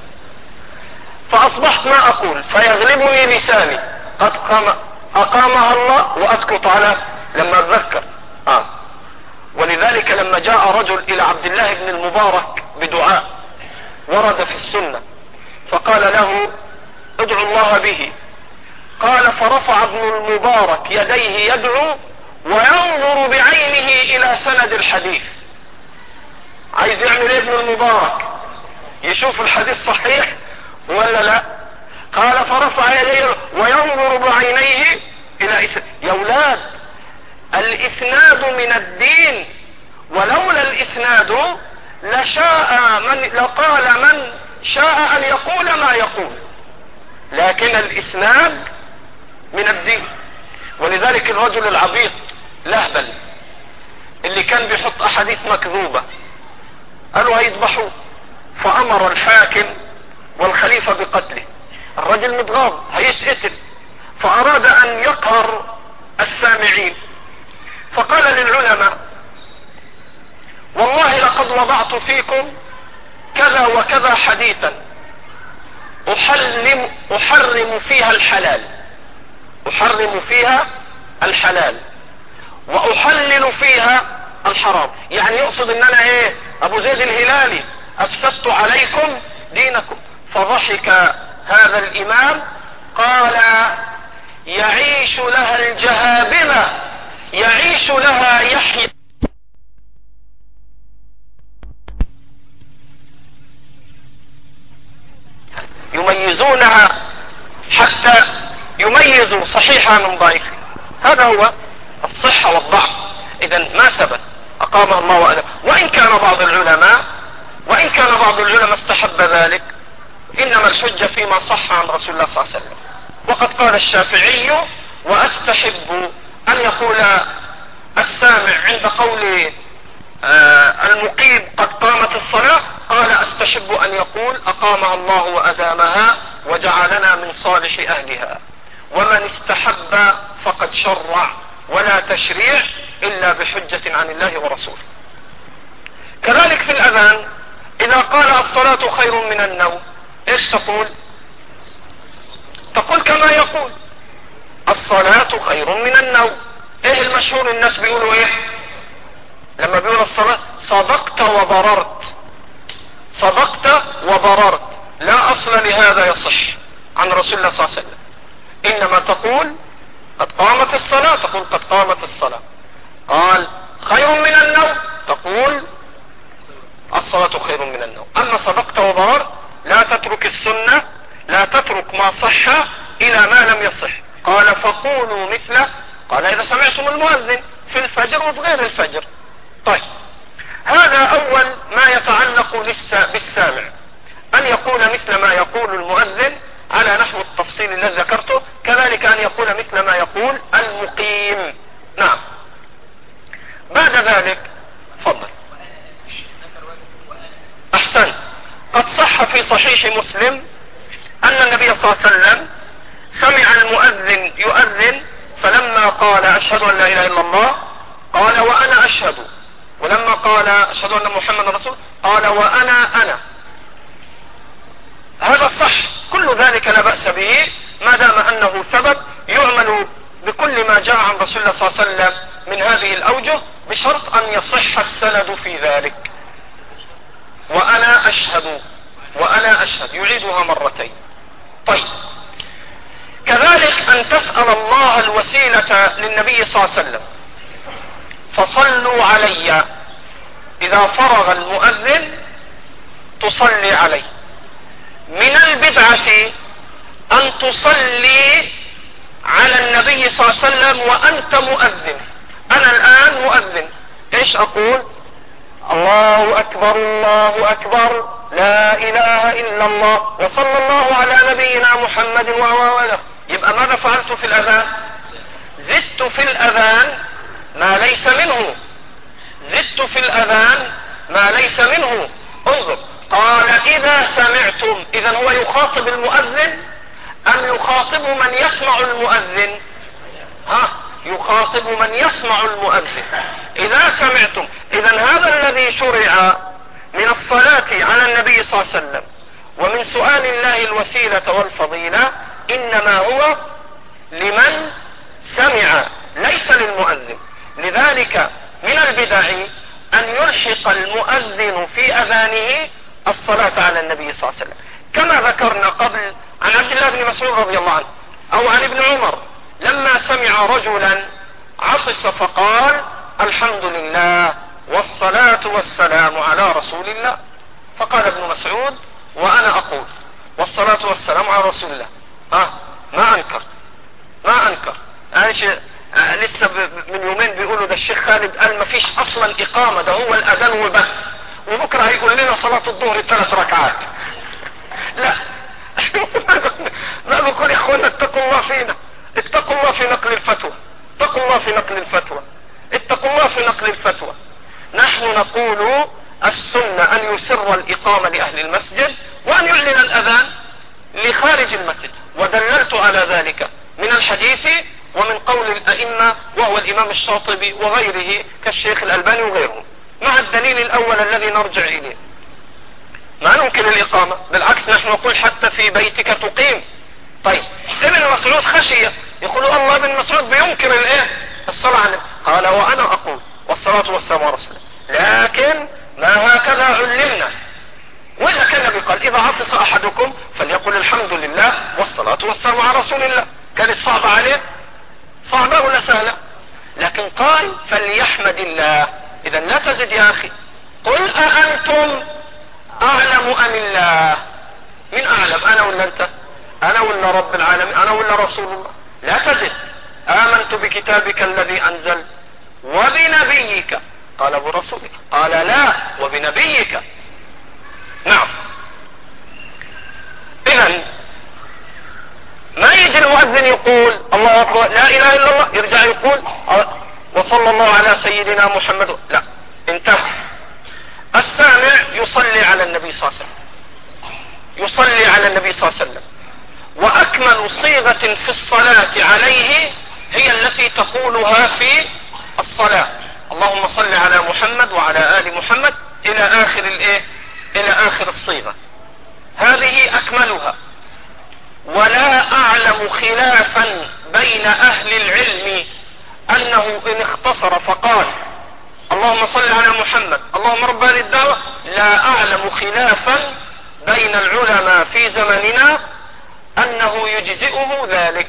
فأصبحت ما أقول، فيغلبني لساني قد أقامها الله وأسكت على لما أتذكر. ولذلك لما جاء رجل إلى عبد الله بن المبارك بدعاء ورد في السنة فقال له ادعو الله به، قال فرفع ابن المبارك يديه يدعو وينظر بعينه إلى سند الحديث. عايز يعمل ابن المبارك؟ يشوف الحديث صحيح ولا لا؟ قال فرفع يديه وينظر بعينيه إلى يا أولاد الإسناد من الدين، ولولا الإسناد لقال من شاء أن يقول ما يقول، لكن الإسناد من الدين. ولذلك الرجل العبيط لهبل اللي كان بيحط أحاديث مكذوبة قالوا هيذبحوه، فأمر الحاكم والخليفة بقتله. الرجل متغاض هيتقتل، فأراد أن يقهر السامعين فقال للعلماء والله لقد وضعت فيكم كذا وكذا حديثا أحرم فيها الحلال، أحرم فيها الحلال وأحلل فيها الحرام. يعني يقصد ان انا ايه ابو زيد الهلالي افسدت عليكم دينكم. فضحك هذا الامام قال يعيش لها الجهابذة يعيش لها يحيى يميزونها حتى يميزوا صحيحها من ضعيفها. هذا هو الصحة والضعف. إذا ما ثبت أقامها الله وأدام. وإن كان بعض العلماء استحب ذلك، إنما الحجة فيما صح عن رسول الله صلى الله عليه وسلم. وقد قال الشافعي: وأستحب أن يقول السامع عند قول المقيم قد قامت الصلاة، قال أستحب أن يقول أقامها الله وأدامها وجعلنا من صالح أهلها. ومن استحب فقد شرع، ولا تشريع إلا بحجة عن الله ورسوله. كذلك في الأذان إذا قال الصلاة خير من النوم، إيش تقول؟ تقول كما يقول الصلاة خير من النوم. إيه المشهور الناس بيقولوا إيه لما بيقول الصلاة؟ صدقت وبررت. صدقت وبررت، لا أصل لهذا يصح عن رسول الله صلى الله عليه وسلم. إنما تقول قد قامت الصلاة، تقول قد قامت الصلاة. قال خير من النوم، تقول الصلاة خير من النوم. أما صدقت وبررت لا تترك السنة، لا تترك ما صح إلى ما لم يصح. قال فقولوا مثله، قال إذا سمعتم المؤذن في الفجر وفي غير الفجر. طيب، هذا أول ما يتعلق بالسامع، أن يقول مثل ما يقول المؤذن على نحو التفصيل الذي ذكرته. كذلك أن يقول مثل ما يقول المقيم. نعم. بعد ذلك تفضل. أحسن. قد صح في صحيح مسلم أن النبي صلى الله عليه وسلم سمع المؤذن يؤذن، فلما قال أشهد أن لا إله إلا الله قال وأنا أشهد، ولما قال أشهد أن محمد رسول قال وأنا أنا. هذا صح، كل ذلك لا بأس به ما دام أنه ثبت. يعمل بكل ما جاء عن رسول الله صلى الله عليه وسلم من هذه الأوجه، بشرط أن يصح السند في ذلك. وأنا أشهد، وأنا أشهد، يعيدها مرتين. طيب، كذلك أن تسأل الله الوسيلة للنبي صلى الله عليه وسلم. فصلوا علي، إذا فرغ المؤذن تصلي عليه. من البدعة أن تصلي على النبي صلى الله عليه وسلم وأنت مؤذن. أنا الآن مؤذن، إيش أقول؟ الله أكبر الله أكبر لا إله إلا الله وصلى الله على نبينا محمد وآله. يبقى ماذا فعلت في الأذان؟ زدت في الأذان ما ليس منه، زدت في الأذان ما ليس منه. انظر، قال إذا سمعتم، إذا هو يخاطب المؤذن أم يخاطب من يسمع المؤذن؟ يخاطب من يسمع المؤذن. إذا سمعتم، إذا هذا الذي شرع من الصلاة على النبي صلى الله عليه وسلم ومن سؤال الله الوسيلة والفضيلة إنما هو لمن سمع، ليس للمؤذن. لذلك من البدع أن يلحق المؤذن في أذانه الصلاة على النبي صلى الله عليه وسلم، كما ذكرنا قبل عن عبد الله بن مسعود رضي الله عنه، أو عن ابن عمر لما سمع رجلا عطس فقال الحمد لله والصلاة والسلام على رسول الله، فقال ابن مسعود وأنا أقول والصلاة والسلام على رسول الله. ما أنكر. لسه من يومين بيقولوا ده الشيخ خالد قال ما فيش أصلا إقامة، ده هو الأذان وبس، وبكرة هيقول لنا صلاة الظهر 3 ركعات. لا ما بقول يا اخوانا اتقوا الله فينا، اتقوا الله في نقل الفتوى، اتقوا الله في نقل الفتوى، اتقوا الله في نقل الفتوى. نحن نقول السنة أن يسر الإقامة لأهل المسجد وأن يعلن الأذان لخارج المسجد، ودللت على ذلك من الحديث ومن قول الأئمة وهو الإمام الشاطبي وغيره كالشيخ الألباني وغيرهم، مع الدليل الأول الذي نرجع إليه. ما ننكر الإقامة، بالعكس نحن نقول حتى في بيتك تقيم. طيب، ابن مسعود خشية، يقول الله ابن مسعود بينكر الصلاة على النبي، قال وأنا أقول والصلاة والسلام على رسول الله، لكن ما هكذا علمنا. وإذا كان النبي قال إذا عطس أحدكم فليقل الحمد لله والصلاة والسلام على رسول الله، كانت صعبة عليه؟ صعبة ولا سهلة؟ لكن قال فليحمد الله. إذا لا تزد يا أخي، قل أأنتم أعلم أم الله؟ من أعلم، أنا ولا أنت؟ أنا ولا رب العالمين؟ أنا ولا رسول الله؟ لا تزد، آمنت بكتابك الذي أنزل وبنبيك. قال برسولك. قال لا، وبنبيك. نعم. إذن ما يجي المؤذن يقول الله أكبر لا إله إلا الله يرجع يقول وصلى الله على سيدنا محمد، لا، انتهى. السامع يصلي على النبي صلى الله عليه وسلم، يصلي على النبي صلى الله عليه وسلم. وأكمل صيغة في الصلاة عليه هي التي تقولها في الصلاة: اللهم صل على محمد وعلى آل محمد إلى آخر إلى آخر الصيغة. هذه أكملها. ولا أعلم خلافا بين أهل العلم أنه إن اختصر فقال اللهم صل على محمد اللهم رب هذه الدعوة، لا أعلم خلافا بين العلماء في زمننا أنه يجزئه ذلك.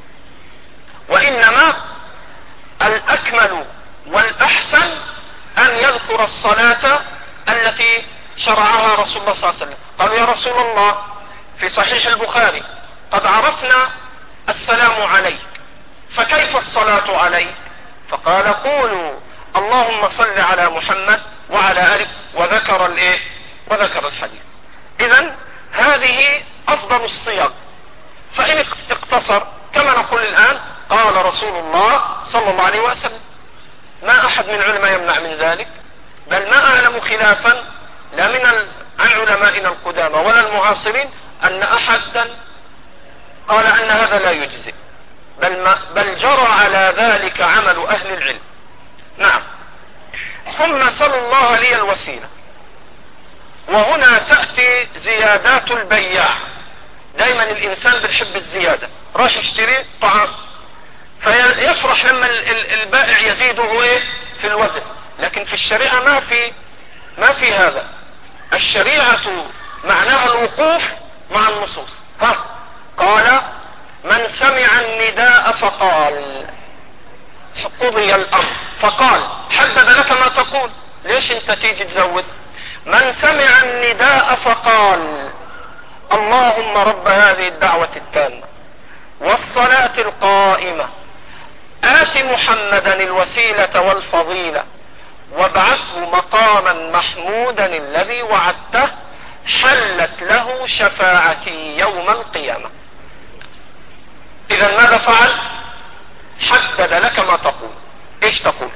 وإنما الأكمل والأحسن أن يذكر الصلاة التي شرعها رسول الله صلى الله عليه وسلم. قالوا يا رسول الله في صحيح البخاري قد عرفنا السلام عليك، فكيف الصلاة عليك؟ فقال قولوا اللهم صل على محمد وعلى آله، وذكر الحديث. إذن هذه أفضل الصيغ. فإن اقتصر كما نقول الآن قال رسول الله صلى الله عليه وسلم، ما أحد من العلماء يمنع من ذلك، بل ما أعلم خلافا لا عن علمائنا القدامى ولا المعاصرين أن أحدا قال أن هذا لا يجزئ، بل جرى على ذلك عمل أهل العلم. نعم. ثم سلوا الله لي الوسيلة. وهنا تأتي زيادات البياع. دايما الإنسان بيحب الزيادة، راح يشتري طعام فيفرح لما البائع يزيده في الوزن، لكن في الشريعة ما في هذا. الشريعة معناها الوقوف مع النصوص. قال من سمع النداء فقال، قضي الأمر. فقال حدد لك ما تقول، ليش انت تيجي تزود؟ من سمع النداء فقال اللهم رب هذه الدعوة التامة والصلاة القائمة آت محمدا الوسيلة والفضيلة وابعثه مقاما محمودا الذي وعدته حلت له شفاعتي يوم القيامة. إذا ماذا فعل؟ حدد لك ما تقول. ايش تقول؟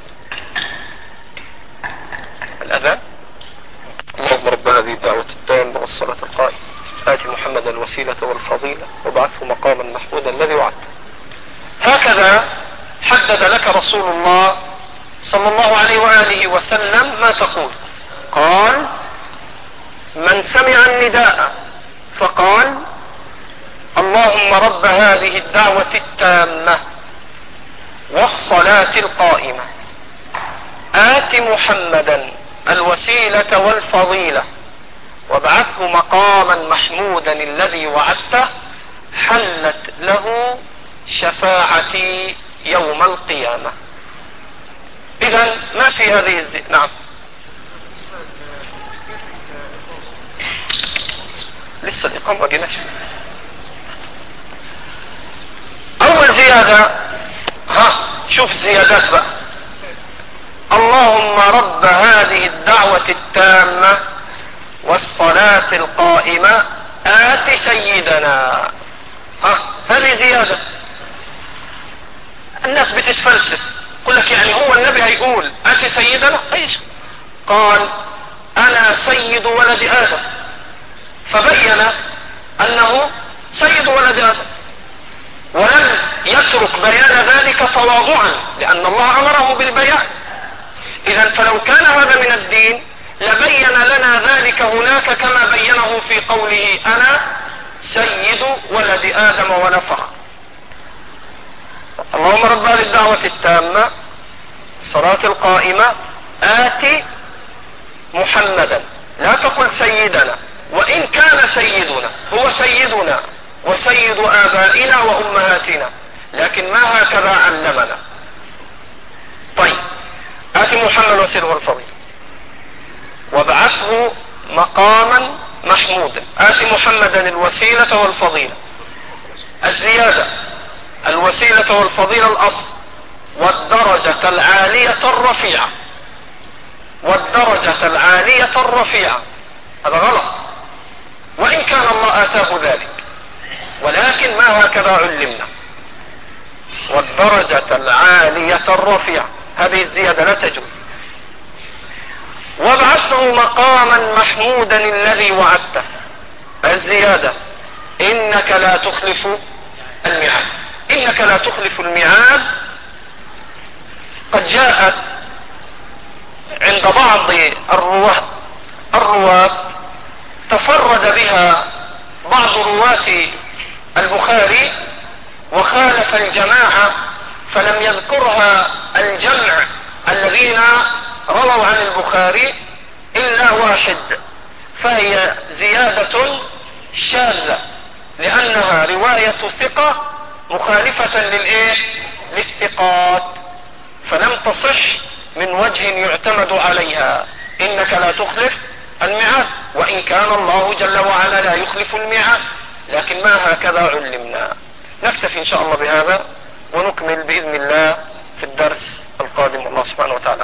الأذان: اللهم رب هذه الدعوة التامة والصلاة القائمة آت محمدا الوسيلة والفضيلة وابعثه مقاما محمودا الذي وعدته. هكذا حدد لك رسول الله صلى الله عليه وآله وسلم ما تقول. قال من سمع النداء فقال اللهم رب هذه الدعوة التامة والصلاة القائمة آت محمدا الوسيلة والفضيلة وابعثه مقاما محمودا الذي وعدته حلت له شفاعتي يوم القيامة. إذن ما في هذه نعم. لسه الإقامة ما جيناش. أول زيادة، شوف الزيادات بقى. اللهم رب هذه الدعوة التامة والصلاة القائمة آت سيدنا. هذه زيادة. الناس بتتفلسف، يقول لك يعني هو النبي هيقول آت سيدنا؟ ايش؟ قال أنا سيد ولد آدم، فبين أنه سيد ولد آدم، ولم يترك بيان ذلك تواضعا لأن الله أمره بالبيان. إذا فلو كان هذا من الدين لبين لنا ذلك هناك كما بينه في قوله أنا سيد ولد آدم ولا فخر. اللهم رب هذه الدعوة التامة الصلاة القائمة آت محمدا، لا تقل سيدنا، وإن كان سيدنا هو سيدنا وسيد آبائنا وأمهاتنا، لكن ما هكذا علمنا. طيب، آت محمد وسيله والفضيلة وابعثه مقاما محمودا. آت محمدا الوسيلة والفضيلة. الزيادة الوسيلة والفضيلة الأصل، والدرجة العالية الرفيعة، والدرجة العالية الرفيعة، هذا غلط، وإن كان الله آتاه ذلك، ولكن ما هكذا علمنا. والدرجة العالية الرفيعة، هذه الزيادة لا تجوز. وابعثه مقاما محمودا الذي وعدته، الزيادة إنك لا تخلف الميعاد. إنك لا تخلف الميعاد قد جاءت عند بعض الرواة تفرد بها بعض رواة البخاري وخالف الجماعة، فلم يذكرها الجمع الذين رووا عن البخاري إلا واحد، فهي زيادة شاذة لأنها رواية ثقة مخالفة للثقات، فلم تصح من وجه يعتمد عليها. إنك لا تخلف الميعاد، وإن كان الله جل وعلا لا يخلف الميعاد، لكن ما هكذا علمنا. نكتفي إن شاء الله بهذا ونكمل بإذن الله في الدرس القادم، والله سبحانه وتعالى.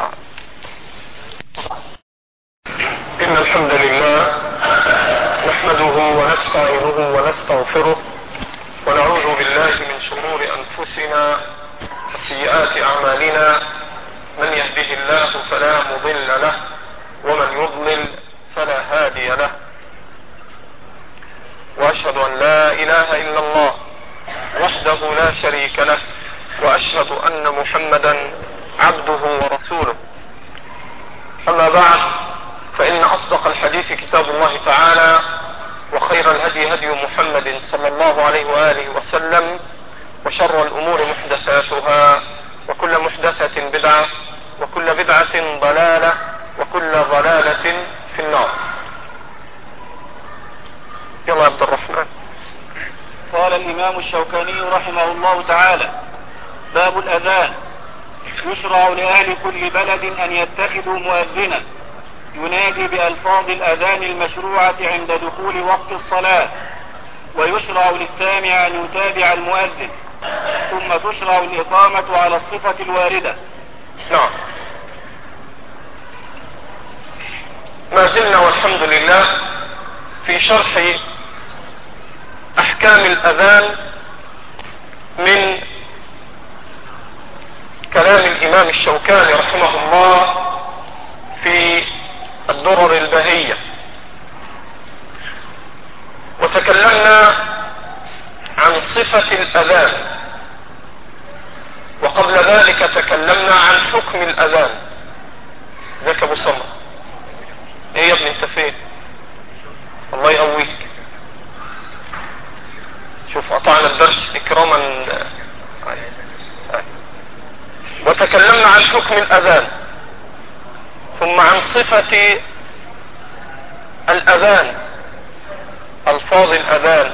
إن الحمد لله نحمده ونستعينه ونستغفره ونعوذ بالله من شرور أنفسنا وسيئات أعمالنا، من يهده الله فلا مضل له ومن يضلل فلا هادي له، وأشهد أن لا إله إلا الله وحده لا شريك له، وأشهد أن محمدا عبده ورسوله. أما بعد، فإن أصدق الحديث كتاب الله تعالى، وخير الهدي هدي محمد صلى الله عليه وآله وسلم، وشر الأمور محدثاتها، وكل محدثة بدعة، وكل بدعة ضلالة، وكل ضلالة في النار. يلا عبد الرحمن. قال الإمام الشوكاني رحمه الله تعالى: باب الأذان. يشرع لأهل كل بلد أن يتخذوا مؤذنا ينادي بألفاظ الأذان المشروعة عند دخول وقت الصلاة، ويشرع للسامع أن يتابع المؤذن، ثم تشرع الإقامة على الصفة الواردة. نعم. ما زلنا والحمد لله في شرح أحكام الأذان من كلام الإمام الشوكاني رحمه الله في الدرر البهية، وتكلمنا عن صفة الأذان، وقبل ذلك تكلمنا عن حكم الأذان. ذاك أبو سمر، ايه يا ابني انت فين؟ الله يقويك. شوف قطعنا الدرس إكراما. وتكلمنا عن حكم الأذان، ثم عن صفة الأذان، ألفاظ الأذان،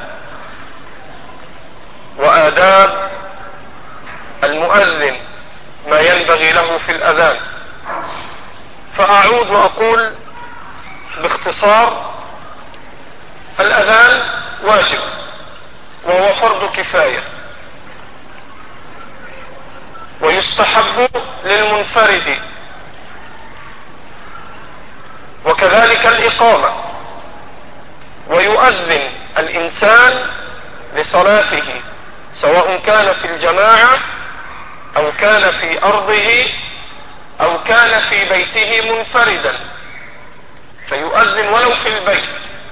وآداب المؤذن، ما ينبغي له في الأذان. فأعود وأقول باختصار: الأذان واجب، وهو فرض كفاية، ويستحب للمنفرد، وكذلك الإقامة، ويؤذن الإنسان لصلاته سواء كان في الجماعة أو كان في أرضه أو كان في بيته منفردا، فيؤذن ولو في البيت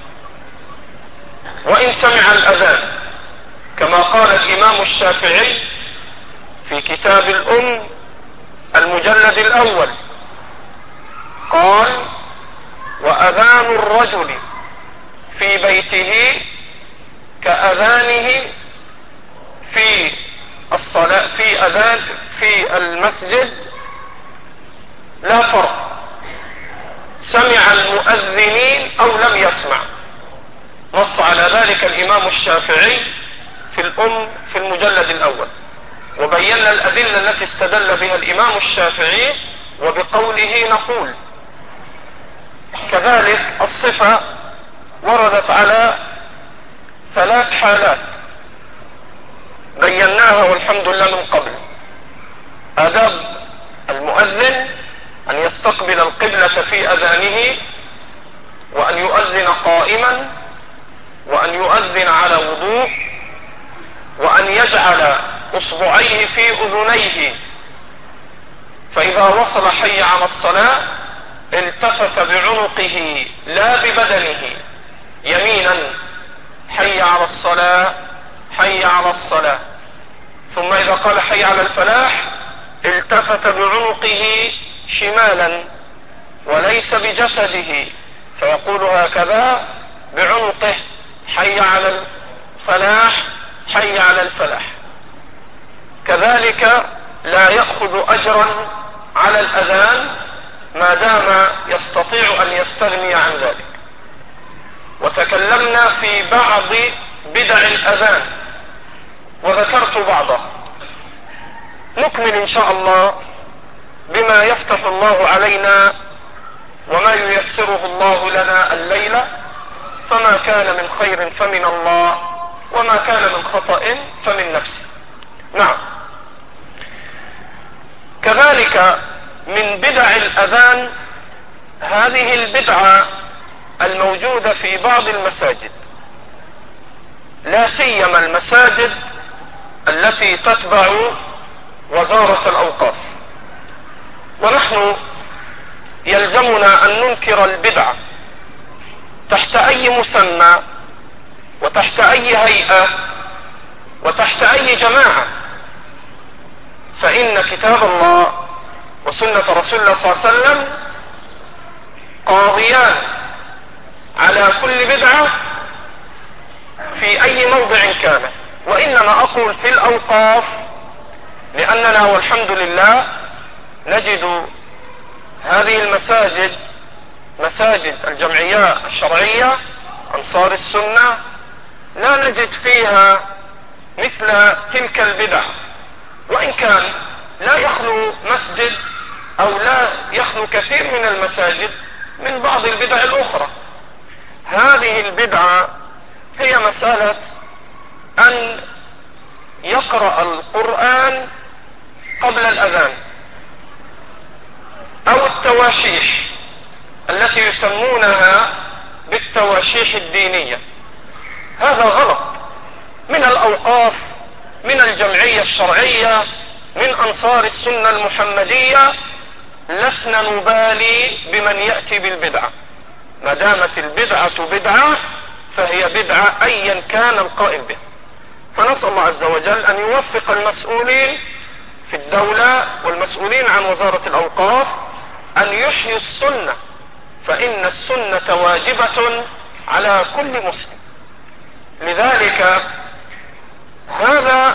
وإن سمع الأذان، كما قال الإمام الشافعي في كتاب الأم المجلد الأول، قال: وأذان الرجل في بيته كأذانه في الصلاة في المسجد لا فرق، سمع المؤذنين أو لم يسمع. نص على ذلك الإمام الشافعي في الأم في المجلد الأول، وبينا الأدلة التي استدل بها الإمام الشافعي، وبقوله نقول. كذلك الصفة وردت على 3 حالات: بيناها والحمد لله من قبل. آداب المؤذن أن يستقبل القبلة في أذانه، وأن يؤذن قائما، وأن يؤذن على وضوء، وأن يجعل أصبعيه في أذنيه، فإذا وصل حي على الصلاة التفت بعنقه لا ببدنه يمينا، حي على الصلاة حي على الصلاة. ثم إذا قال حي على الفلاح التفت بعنقه شمالا وليس بجسده، فيقول هكذا بعنقه حي على الفلاح حي على الفلاح. كذلك لا يأخذ أجرا على الأذان ما دام يستطيع أن يستغني عن ذلك. وتكلمنا في بعض بدع الأذان وذكرت بعضها، نكمل إن شاء الله بما يفتح الله علينا وما ييسره الله لنا الليلة، فما كان من خير فمن الله وما كان من خطأ فمن نفسه. نعم، كذلك من بدع الأذان هذه البدعة الموجودة في بعض المساجد، لا سيما المساجد التي تتبع وزارة الأوقاف. ونحن يلزمنا أن ننكر البدعة تحت أي مسمى وتحت أي هيئة وتحت أي جماعة، فإن كتاب الله وسنة رسول الله صلى الله عليه وسلم قاضيان على كل بدعة في أي موضع كان. وإنما أقول في الأوقاف لأننا والحمد لله نجد هذه المساجد مساجد الجمعيات الشرعية أنصار السنة لا نجد فيها مثل تلك البدع، وإن كان لا يخلو مسجد أو لا يخلو كثير من المساجد من بعض البدع الأخرى. هذه البدعة هي مسألة أن يقرأ القرآن قبل الأذان، أو التواشيح التي يسمونها بالتواشيح الدينية. هذا غلط من الأوقاف، من الجمعية الشرعية، من أنصار السنة المحمدية. لسنا نبالي بمن يأتي بالبدعة، ما دامت البدعة بدعة فهي بدعة أيا كان القائل به. فنسأل الله عز وجل أن يوفق المسؤولين في الدولة والمسؤولين عن وزارة الأوقاف أن يحيوا السنة، فإن السنة واجبة على كل مسلم. لذلك هذا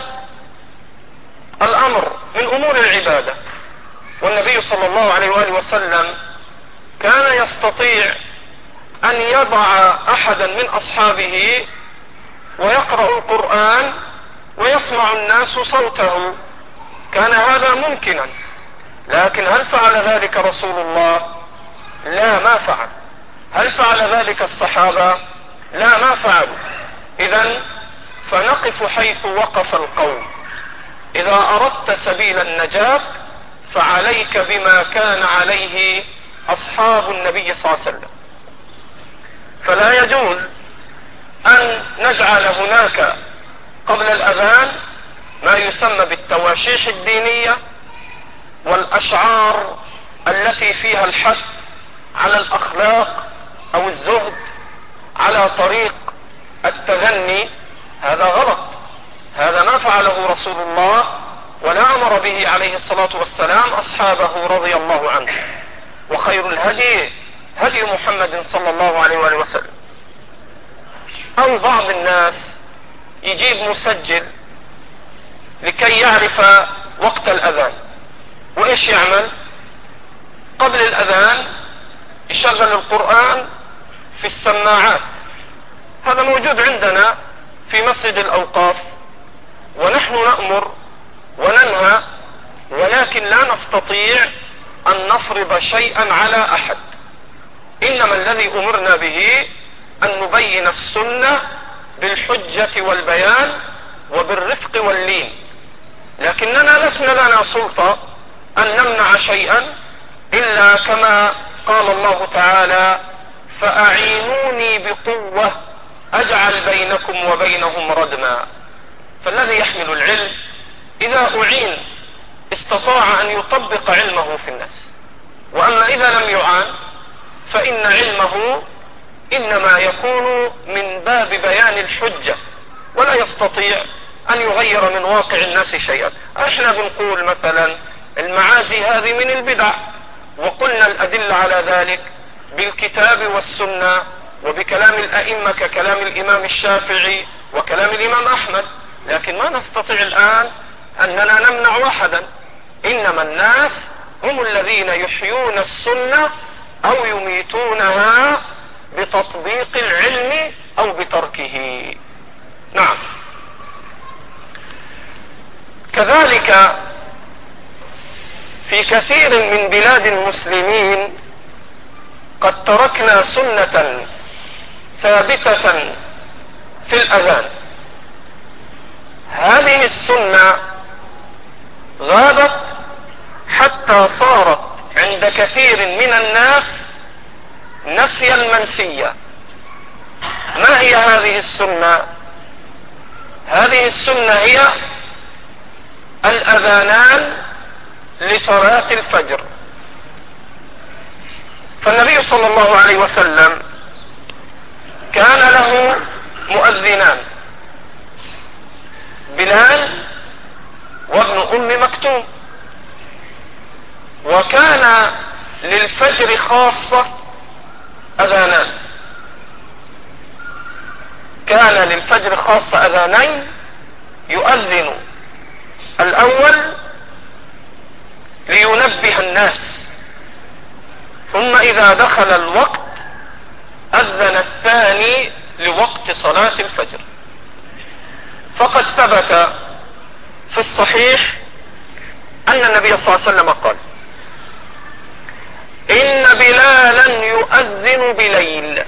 الأمر من أمور العبادة، والنبي صلى الله عليه وآله وسلم كان يستطيع أن يضع أحدا من أصحابه ويقرأ القرآن ويسمع الناس صوته، كان هذا ممكنا. لكن هل فعل ذلك رسول الله؟ لا، ما فعل. هل فعل ذلك الصحابة؟ لا، ما فعلوا. إذن فنقف حيث وقف القوم. إذا أردت سبيل النجاة فعليك بما كان عليه أصحاب النبي صلى الله عليه وسلم. فلا يجوز أن نجعل هناك قبل الأذان ما يسمى بالتواشيح الدينية والأشعار التي فيها الحث على الأخلاق أو الزهد على طريق التغني. هذا غلط، هذا ما فعله رسول الله ولا أمر به عليه الصلاة والسلام أصحابه رضي الله عنه. وخير الهدي هدي محمد صلى الله عليه وآله وسلم. أو بعض الناس يجيب مسجل لكي يعرف وقت الأذان، وإيش يعمل؟ قبل الأذان يشغل القرآن في السماعات. هذا موجود عندنا في مسجد الأوقاف، ونحن نأمر وننهى، ولكن لا نستطيع أن نفرض شيئا على أحد. إنما الذي أمرنا به أن نبين السنة بالحجة والبيان، وبالرفق واللين، لكننا لسنا لنا سلطة أن نمنع شيئا إلا كما قال الله تعالى: فأعينوني بقوة أجعل بينكم وبينهم ردما. فالذي يحمل العلم إذا أعين استطاع أن يطبق علمه في الناس، وأما إذا لم يعان فإن علمه إنما يكون من باب بيان الحجة، ولا يستطيع أن يغير من واقع الناس شيئا. احنا بنقول مثلا المعازي هذه من البدع، وقلنا الأدلة على ذلك بالكتاب والسنة وبكلام الأئمة ككلام الإمام الشافعي وكلام الإمام أحمد، لكن ما نستطيع الآن أننا نمنع أحدا، إنما الناس هم الذين يحيون السنة أو يميتونها بتطبيق العلم أو بتركه. نعم. كذلك في كثير من بلاد المسلمين قد تركنا سنة ثابتة في الأذان. هذه السنة غابت حتى صارت عند كثير من الناس نفيا منسيا. ما هي هذه السنة؟ هذه السنة هي الأذانان لصلاة الفجر. فالنبي صلى الله عليه وسلم كان له مؤذنان، بلال وابن أم مكتوم، وكان للفجر خاصة أذانان، كان للفجر خاصة أذانين يؤذن الأول لينبه الناس، ثم إذا دخل الوقت أذن الثاني لوقت صلاة الفجر. فقد ثبت في الصحيح أن النبي صلى الله عليه وسلم قال: إن بلالا يؤذن بليل،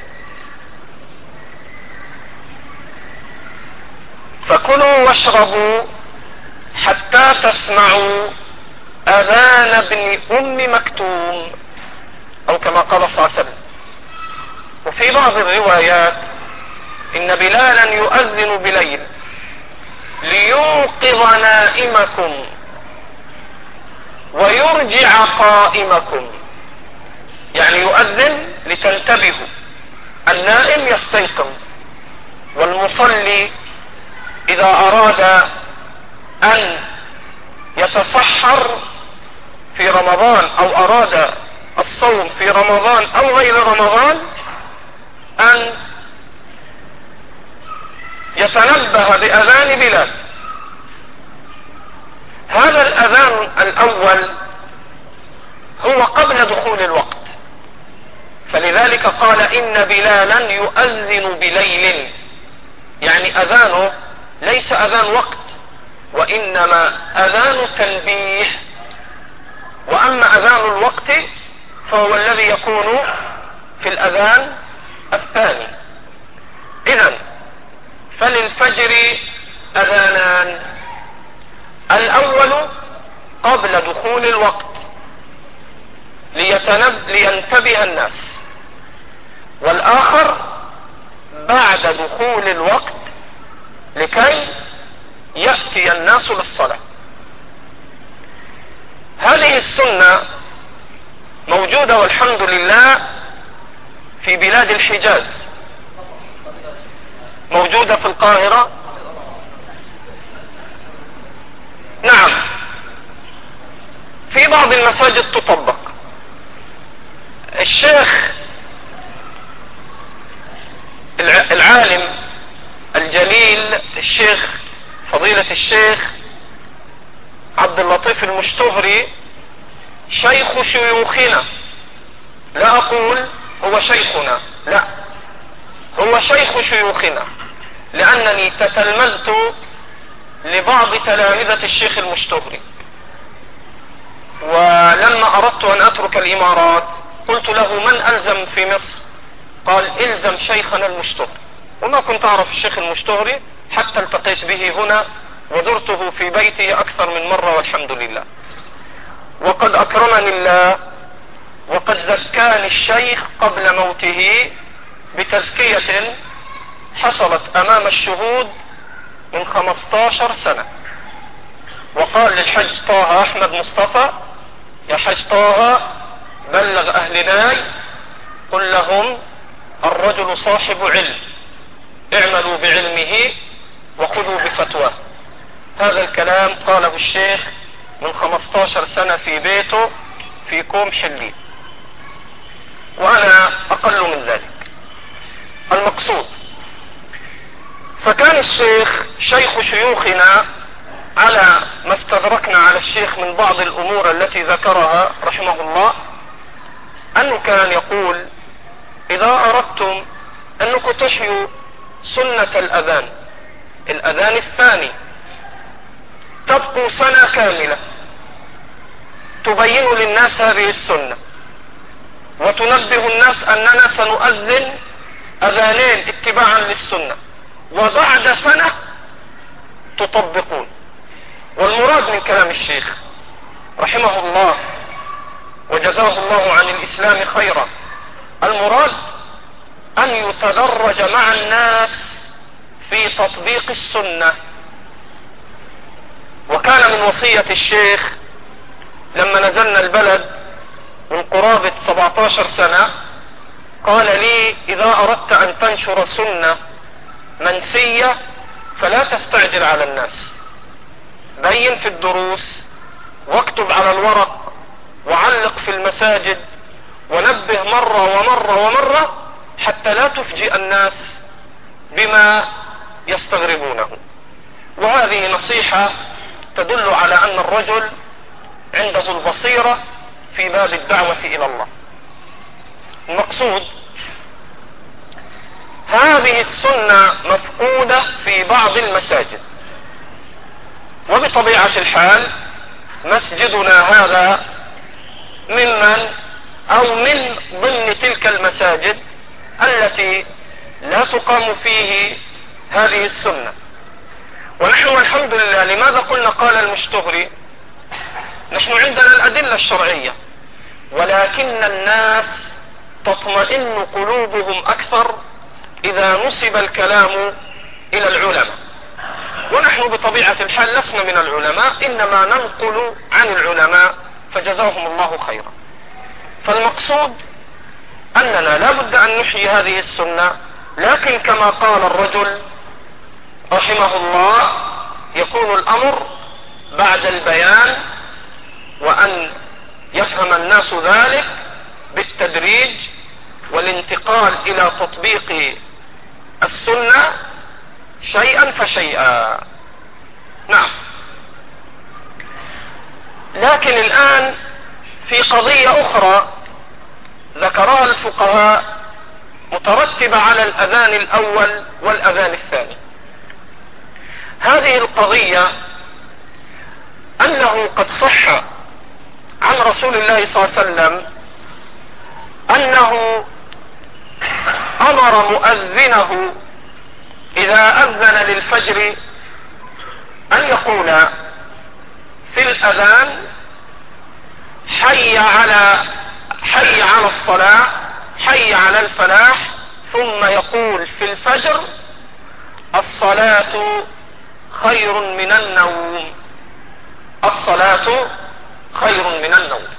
فكلوا واشربوا حتى تسمعوا أذان ابن أم مكتوم، أو كما قال صلى الله عليه وسلم. وفي بعض الروايات إن بلالا يؤذن بليل ليوقظ نائمكم ويرجع قائمكم، يعني يؤذن لتنتبهوا، النائم يستيقظ، والمصلي إذا أراد أن يتسحر في رمضان أو أراد الصوم في رمضان أو غير رمضان أن يتنبه بأذان بلال. هذا الأذان الأول هو قبل دخول الوقت، فلذلك قال: إن بلالا يؤذن بليل، يعني أذانه ليس أذان وقت، وإنما أذان تنبيه. وأما أذان الوقت فهو الذي يكون في الأذان الثاني. إذن فللفجر أذانان، الأول قبل دخول الوقت لينتبه الناس، والآخر بعد دخول الوقت لكي يأتي الناس للصلاة. هذه السنة موجودة والحمد لله في بلاد الحجاز، موجودة في القاهرة، نعم، في بعض المساجد تطبق. الشيخ العالم الجليل الشيخ فضيلة الشيخ عبد اللطيف المشتهري شيخ شيوخنا، لا أقول هو شيخنا، لا، هو شيخ شيوخنا، لأنني تتلمذت لبعض تلامذة الشيخ المشتهري، ولما أردت أن أترك الإمارات قلت له: من ألزم في مصر؟ قال: إلزم شيخنا المشتهري. وما كنت أعرف الشيخ المشتهري حتى التقيت به هنا وزرته في بيته أكثر من مرة والحمد لله. وقد أكرمني الله وقد زكاني الشيخ قبل موته بتزكية حصلت أمام الشهود من 15 سنة. وقال للحج طه أحمد مصطفى: يا حج طه بلغ أهل ناي قل لهم الرجل صاحب علم، اعملوا بعلمه وخذوا بفتواه. هذا الكلام قاله الشيخ من 15 سنة في بيته في كوم حلي، وأنا أقل من ذلك. المقصود، فكان الشيخ شيخ شيوخنا على ما استدركنا على الشيخ من بعض الأمور التي ذكرها رحمه الله، أنه كان يقول: إذا أردتم أنكم تحيوا سنة الأذان الثاني، تبقوا سنة كاملة تبين للناس هذه السنة وتنبه الناس أننا سنؤذن أذانين اتباعا للسنة، وبعد سنة تطبقون. والمراد من كلام الشيخ رحمه الله وجزاه الله عن الإسلام خيرا، المراد أن يتدرج مع الناس في تطبيق السنة. وكان من وصية الشيخ لما نزلنا البلد من قرابة 17 سنة، قال لي: إذا أردت أن تنشر سنة منسية فلا تستعجل على الناس، بين في الدروس واكتب على الورق وعلق في المساجد ونبه مرة ومرة ومرة حتى لا تفجئ الناس بما يستغربونه. وهذه نصيحة تدل على أن الرجل عنده البصيرة في باب الدعوة إلى الله. المقصود، هذه السنة مفقودة في بعض المساجد، وبطبيعة الحال مسجدنا هذا من ضمن تلك المساجد التي لا تقام فيه هذه السنة. ونحن والحمد لله، لماذا قلنا قال المشتهري؟ نحن عندنا الأدلة الشرعية، ولكن الناس تطمئن قلوبهم أكثر إذا نسب الكلام إلى العلماء، ونحن بطبيعة الحال لسنا من العلماء، إنما ننقل عن العلماء فجزاهم الله خيرا. فالمقصود أننا لا بد أن نحيي هذه السنة، لكن كما قال الرجل رحمه الله: يكون الأمر بعد البيان، وأن يفهم الناس ذلك بالتدريج والانتقال إلى تطبيق السنة شيئا فشيئا. نعم. لكن الآن في قضية أخرى ذكرها الفقهاء مترتبة على الأذان الأول والأذان الثاني. هذه القضية أنه قد صح عن رسول الله صلى الله عليه وسلم أنه أمر مؤذنه إذا أذن للفجر أن يقول في الأذان: حي على الصلاة، حي على الفلاح، ثم يقول في الفجر: الصلاة خير من النوم، الصلاة خير من النوم.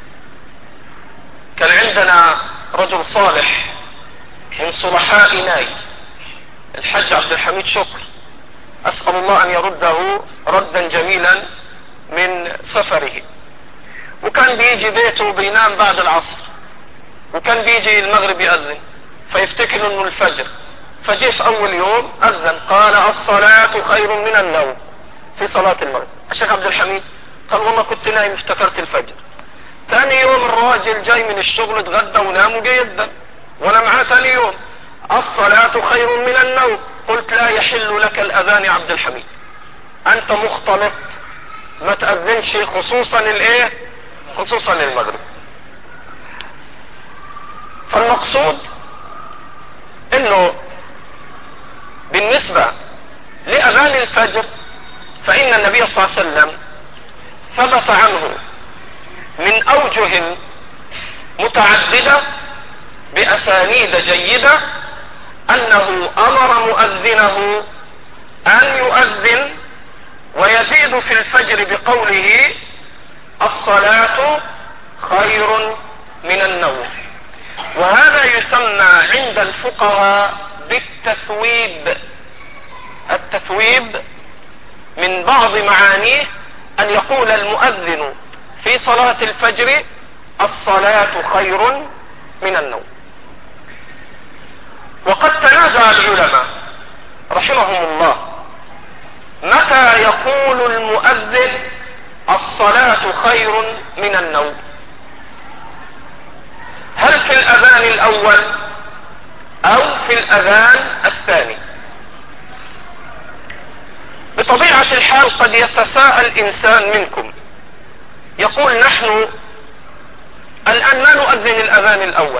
كان عندنا رجل صالح من صلحاء ناي، الحج عبد الحميد شكر، أسأل الله أن يرده ردا جميلا من سفره. وكان بيجي بيته بينام بعد العصر، وكان بيجي المغرب يأذن فيفتكر انه الفجر، فجي في اول يوم أذن قال: الصلاة خير من النوم، في صلاة المغرب. الشيخ عبد الحميد قال: والله كنت نايم افتكرت الفجر. ثاني يوم الراجل جاي من الشغل اتغدى ونام وجاي يدن، وانا معاه ثاني يوم: الصلاة خير من النوم. قلت: لا يحل لك الأذان يا عبد الحميد، أنت مختلط، ما تأذنش خصوصا المغرب. فالمقصود انه بالنسبة لأذان الفجر فإن النبي صلى الله عليه وسلم ثبت عنه من أوجه متعددة بأسانيد جيدة أنه أمر مؤذنه أن يؤذن ويزيد في الفجر بقوله الصلاة خير من النوم. وهذا يسمى عند الفقهاء بالتثويب. التثويب من بعض معانيه أن يقول المؤذن في صلاة الفجر الصلاة خير من النوم. وقد تنازع العلماء رحمهم الله متى يقول المؤذن الصلاة خير من النوم، هل في الأذان الأول أو في الأذان الثاني؟ بطبيعة الحال قد يتساءل إنسان منكم يقول نحن الآن ما نؤذن الأذان الأول،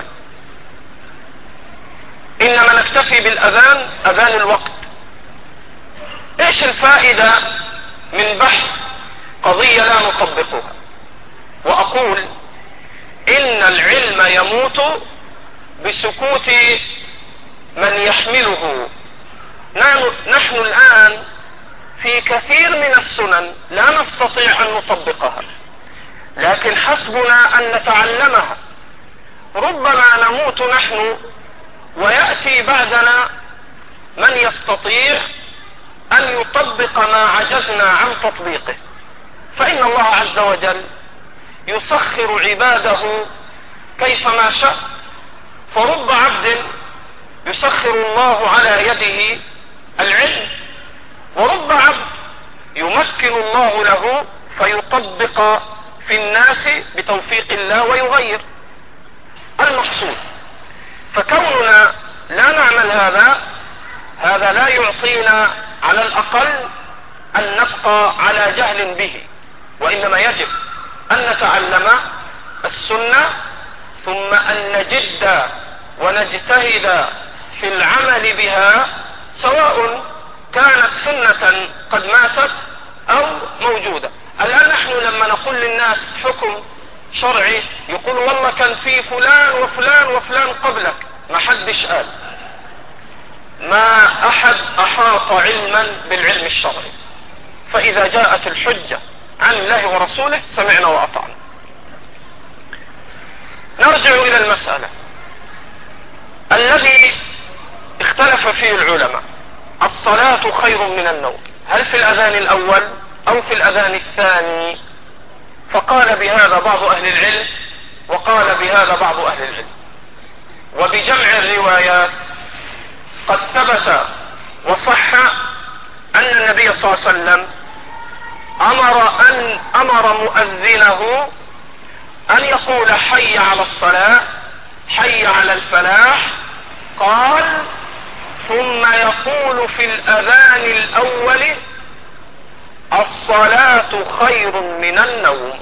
إنما نكتفي بالأذان أذان الوقت. إيش الفائدة من بحث قضية لا نطبقها؟ وأقول إن العلم يموت بسكوت من يحمله. نحن الآن في كثير من السنن لا نستطيع أن نطبقها، لكن حسبنا أن نتعلمها. ربما نموت نحن ويأتي بعدنا من يستطيع أن يطبق ما عجزنا عن تطبيقه، فإن الله عز وجل يسخر عباده كيفما شاء. فرب عبد يسخر الله على يده العلم، ورب عبد يمكن الله له فيطبق في الناس بتوفيق الله ويغير المقصود. فكوننا لا نعمل هذا لا يعطينا على الأقل أن نبقى على جهل به، وإنما يجب أن نتعلم السنة ثم أن نجد ونجتهد في العمل بها، سواء كانت سنة قد ماتت أو موجودة. الآن نحن لما نقول للناس حكم شرعي يقول والله كان في فلان وفلان وفلان قبلك، ما حدش قال، ما أحد أحاط علما بالعلم الشرعي. فإذا جاءت الحجة عن الله ورسوله سمعنا وأطعنا. نرجع إلى المسألة الذي اختلف فيه العلماء، الصلاة خير من النوم، هل في الأذان الأول أو في الأذان الثاني؟ فقال بهذا بعض أهل العلم وقال بهذا بعض أهل العلم. وبجمع الروايات قد ثبت وصح أن النبي صلى الله عليه وسلم أمر مؤذنه أن يقول حي على الصلاة حي على الفلاح، قال ثم يقول في الأذان الأول الصلاة خير من النوم،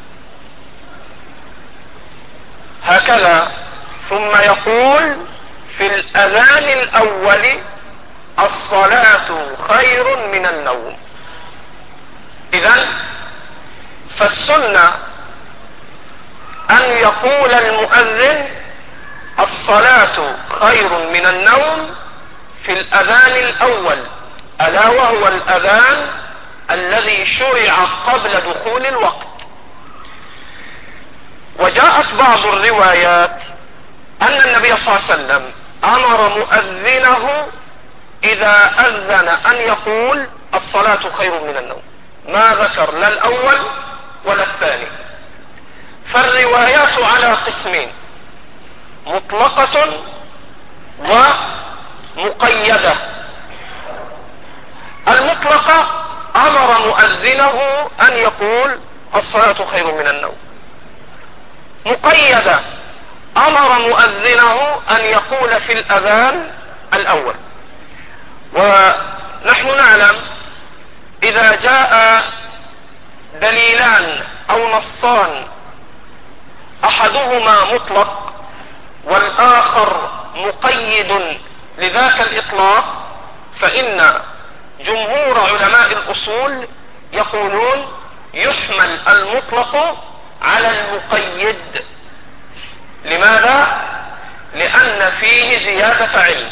هكذا. ثم يقول في الأذان الأول الصلاة خير من النوم. إذن فالسنة أن يقول المؤذن الصلاة خير من النوم في الأذان الأول، ألا وهو الأذان الذي شرع قبل دخول الوقت. وجاءت بعض الروايات أن النبي صلى الله عليه وسلم أمر مؤذنه إذا أذن أن يقول الصلاة خير من النوم، ما ذكر لا الأول ولا الثاني. فالروايات على قسمين، مطلقة ومقيدة. المطلقة أمر مؤذنه أن يقول الصلاة خير من النوم. مقيدة أمر مؤذنه أن يقول في الأذان الأول. ونحن نعلم إذا جاء دليلان أو نصان أحدهما مطلق والآخر مقيد لذاك الإطلاق، فإن جمهور علماء الأصول يقولون يحمل المطلق على المقيد. لماذا؟ لأن فيه زيادة علم،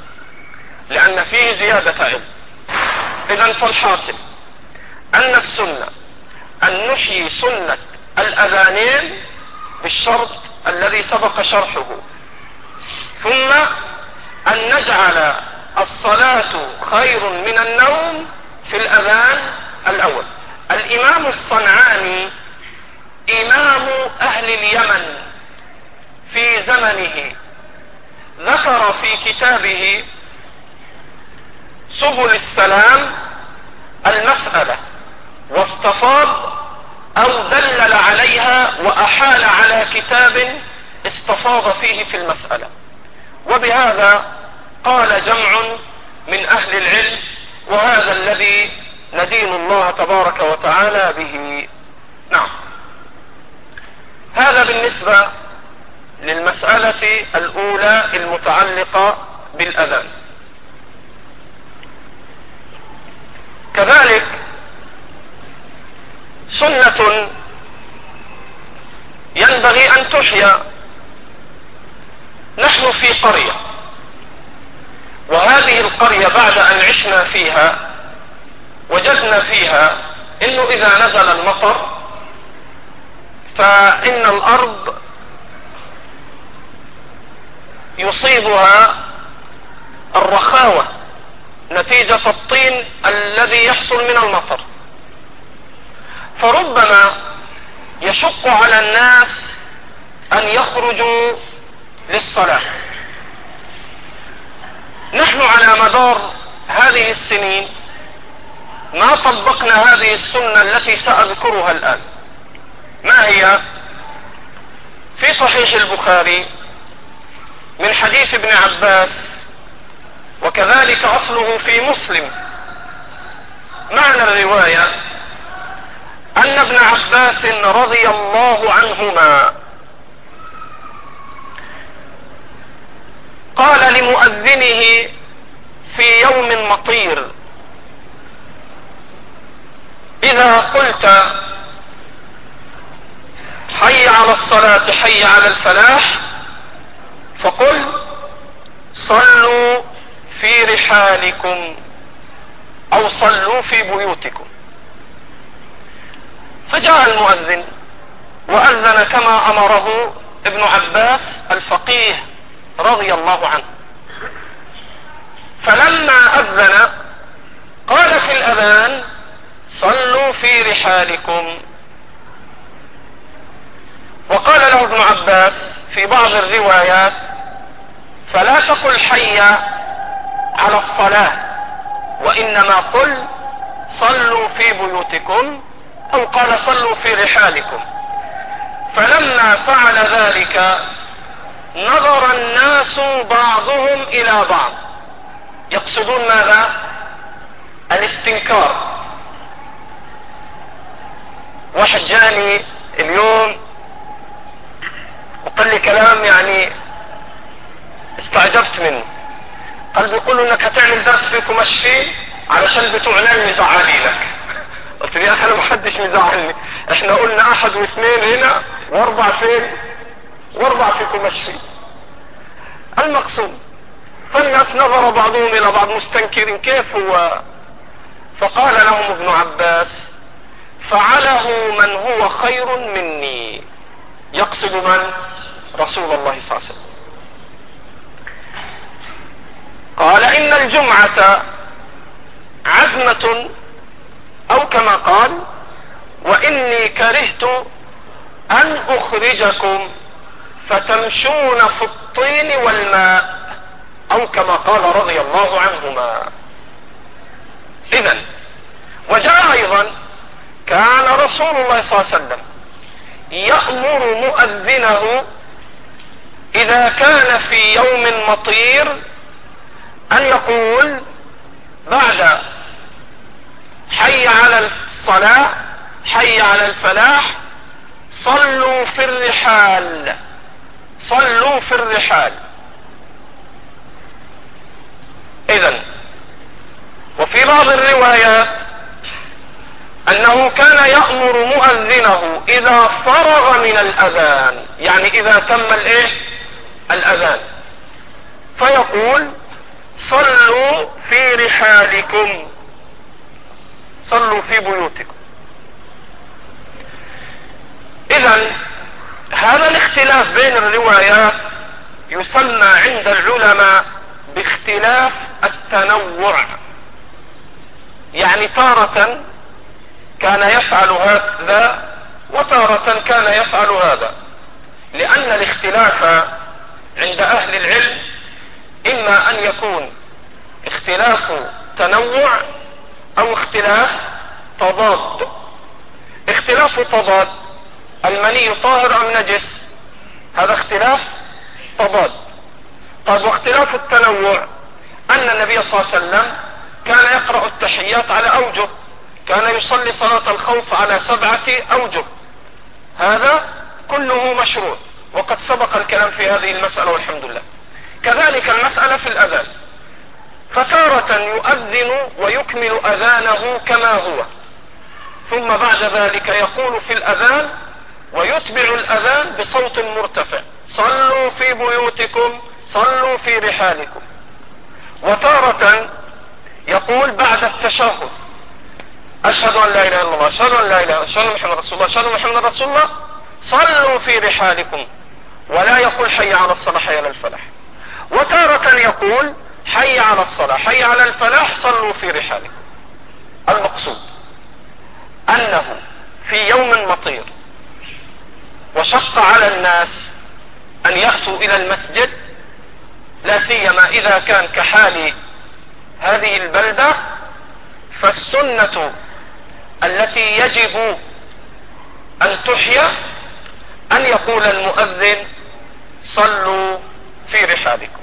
إذن فالحاصل أن السنة أن نحيي سنة الأذانين بالشرط الذي سبق شرحه، ثم أن نجعل الصلاة خير من النوم في الأذان الأول. الإمام الصنعاني إمام أهل اليمن في زمنه ذكر في كتابه سبل السلام المسألة، واستفاض أو دلل عليها وأحال على كتاب استفاض فيه في المسألة، وبهذا قال جمع من أهل العلم، وهذا الذي ندين الله تبارك وتعالى به. نعم، هذا بالنسبة للمسألة الأولى المتعلقة بالأذان. كذلك سنة ينبغي أن تحيا. نحن في قرية، وهذه القرية بعد أن عشنا فيها وجدنا فيها إنه إذا نزل المطر فإن الأرض يصيبها الرخاوة نتيجة الطين الذي يحصل من المطر، فربما يشق على الناس أن يخرجوا للصلاة. نحن على مدار هذه السنين ما طبقنا هذه السنة التي سأذكرها الآن. ما هي؟ في صحيح البخاري من حديث ابن عباس، وكذلك أصله في مسلم، معنى الرواية أن ابن عباس رضي الله عنهما قال لمؤذنه في يوم مطير: إذا قلت حي على الصلاة حي على الفلاح فقل صلوا في رحالكم أو صلوا في بيوتكم. فجاء المؤذن وأذن كما أمره ابن عباس الفقيه رضي الله عنه. فلما أذن قال في الأذان: صلوا في رحالكم. وقال له ابن عباس في بعض الروايات: فلا تقل حي على الصلاة، وإنما قل صلوا في بيوتكم، أو قال صلوا في رحالكم. فلما فعل ذلك نظر الناس بعضهم إلى بعض، يقصدون ماذا؟ الاستنكار. واحد جاني اليوم وقال لي كلام يعني استعجبت منه، قال بيقولوا انك هتعمل درس فيكم مشفي علشان بتوع نايم مزعلينك. قلت لي يا اخي انا محدش مزعلني، احنا قلنا احد واثنين هنا واربع فين؟ واربع فيكم مشفي. المقصود فالناس نظر بعضهم الى بعض مستنكرين كيف هو. فقال لهم ابن عباس: فعله من هو خير مني، يقصد من؟ رسول الله صلى الله عليه وسلم. قال: إن الجمعة عزمة، أو كما قال: وإني كرهت أن أخرجكم فتمشون في الطين والماء، أو كما قال رضي الله عنهما. إذن وجاء أيضا كان رسول الله صلى الله عليه وسلم يأمر مؤذنه إذا كان في يوم مطير أن يقول بعد حي على الصلاة حي على الفلاح صلوا في الرحال، صلوا في الرحال. إذن وفي بعض الروايات أنه كان يأمر مؤذنه إذا فرغ من الأذان، يعني إذا تم الأذان، فيقول صلوا في رحالكم، صلوا في بيوتكم. إذن هذا الاختلاف بين الروايات يسمى عند العلماء باختلاف التنوع، يعني تارة كان يفعل هذا وتارة كان يفعل هذا، لأن الاختلاف عند أهل العلم إما أن يكون اختلاف تنوع أو اختلاف تضاد. اختلاف تضاد، المني طاهر أم نجس، هذا اختلاف تضاد. طيب واختلاف التنوع أن النبي صلى الله عليه وسلم كان يقرأ التحيات على أوجه، كان يصلي صلاة الخوف على 7 أوجه، هذا كله مشروع وقد سبق الكلام في هذه المسألة والحمد لله. كذلك المسألة في الأذان، فتارة يؤذن ويكمل أذانه كما هو، ثم بعد ذلك يقول في الأذان ويتبع الأذان بصوت مرتفع صلوا في بيوتكم صلوا في رحالكم. وتارة يقول بعد التشهد أشهد أن لا إله إلا الله أشهد أن لا إله أشهد أن محمد رسول الله أشهد أن محمد رسول الله صلوا في رحالكم، ولا يقول حي على الصلاة حي على الفلاح. وتارة يقول حي على الصلاة حي على الفلاح صلوا في رحالكم. المقصود أنه في يوم مطير وشق على الناس أن يأتوا إلى المسجد، لا سيما إذا كان كحال هذه البلدة، فالسنة التي يجب أن تحيا أن يقول المؤذن صلوا في رحالكم.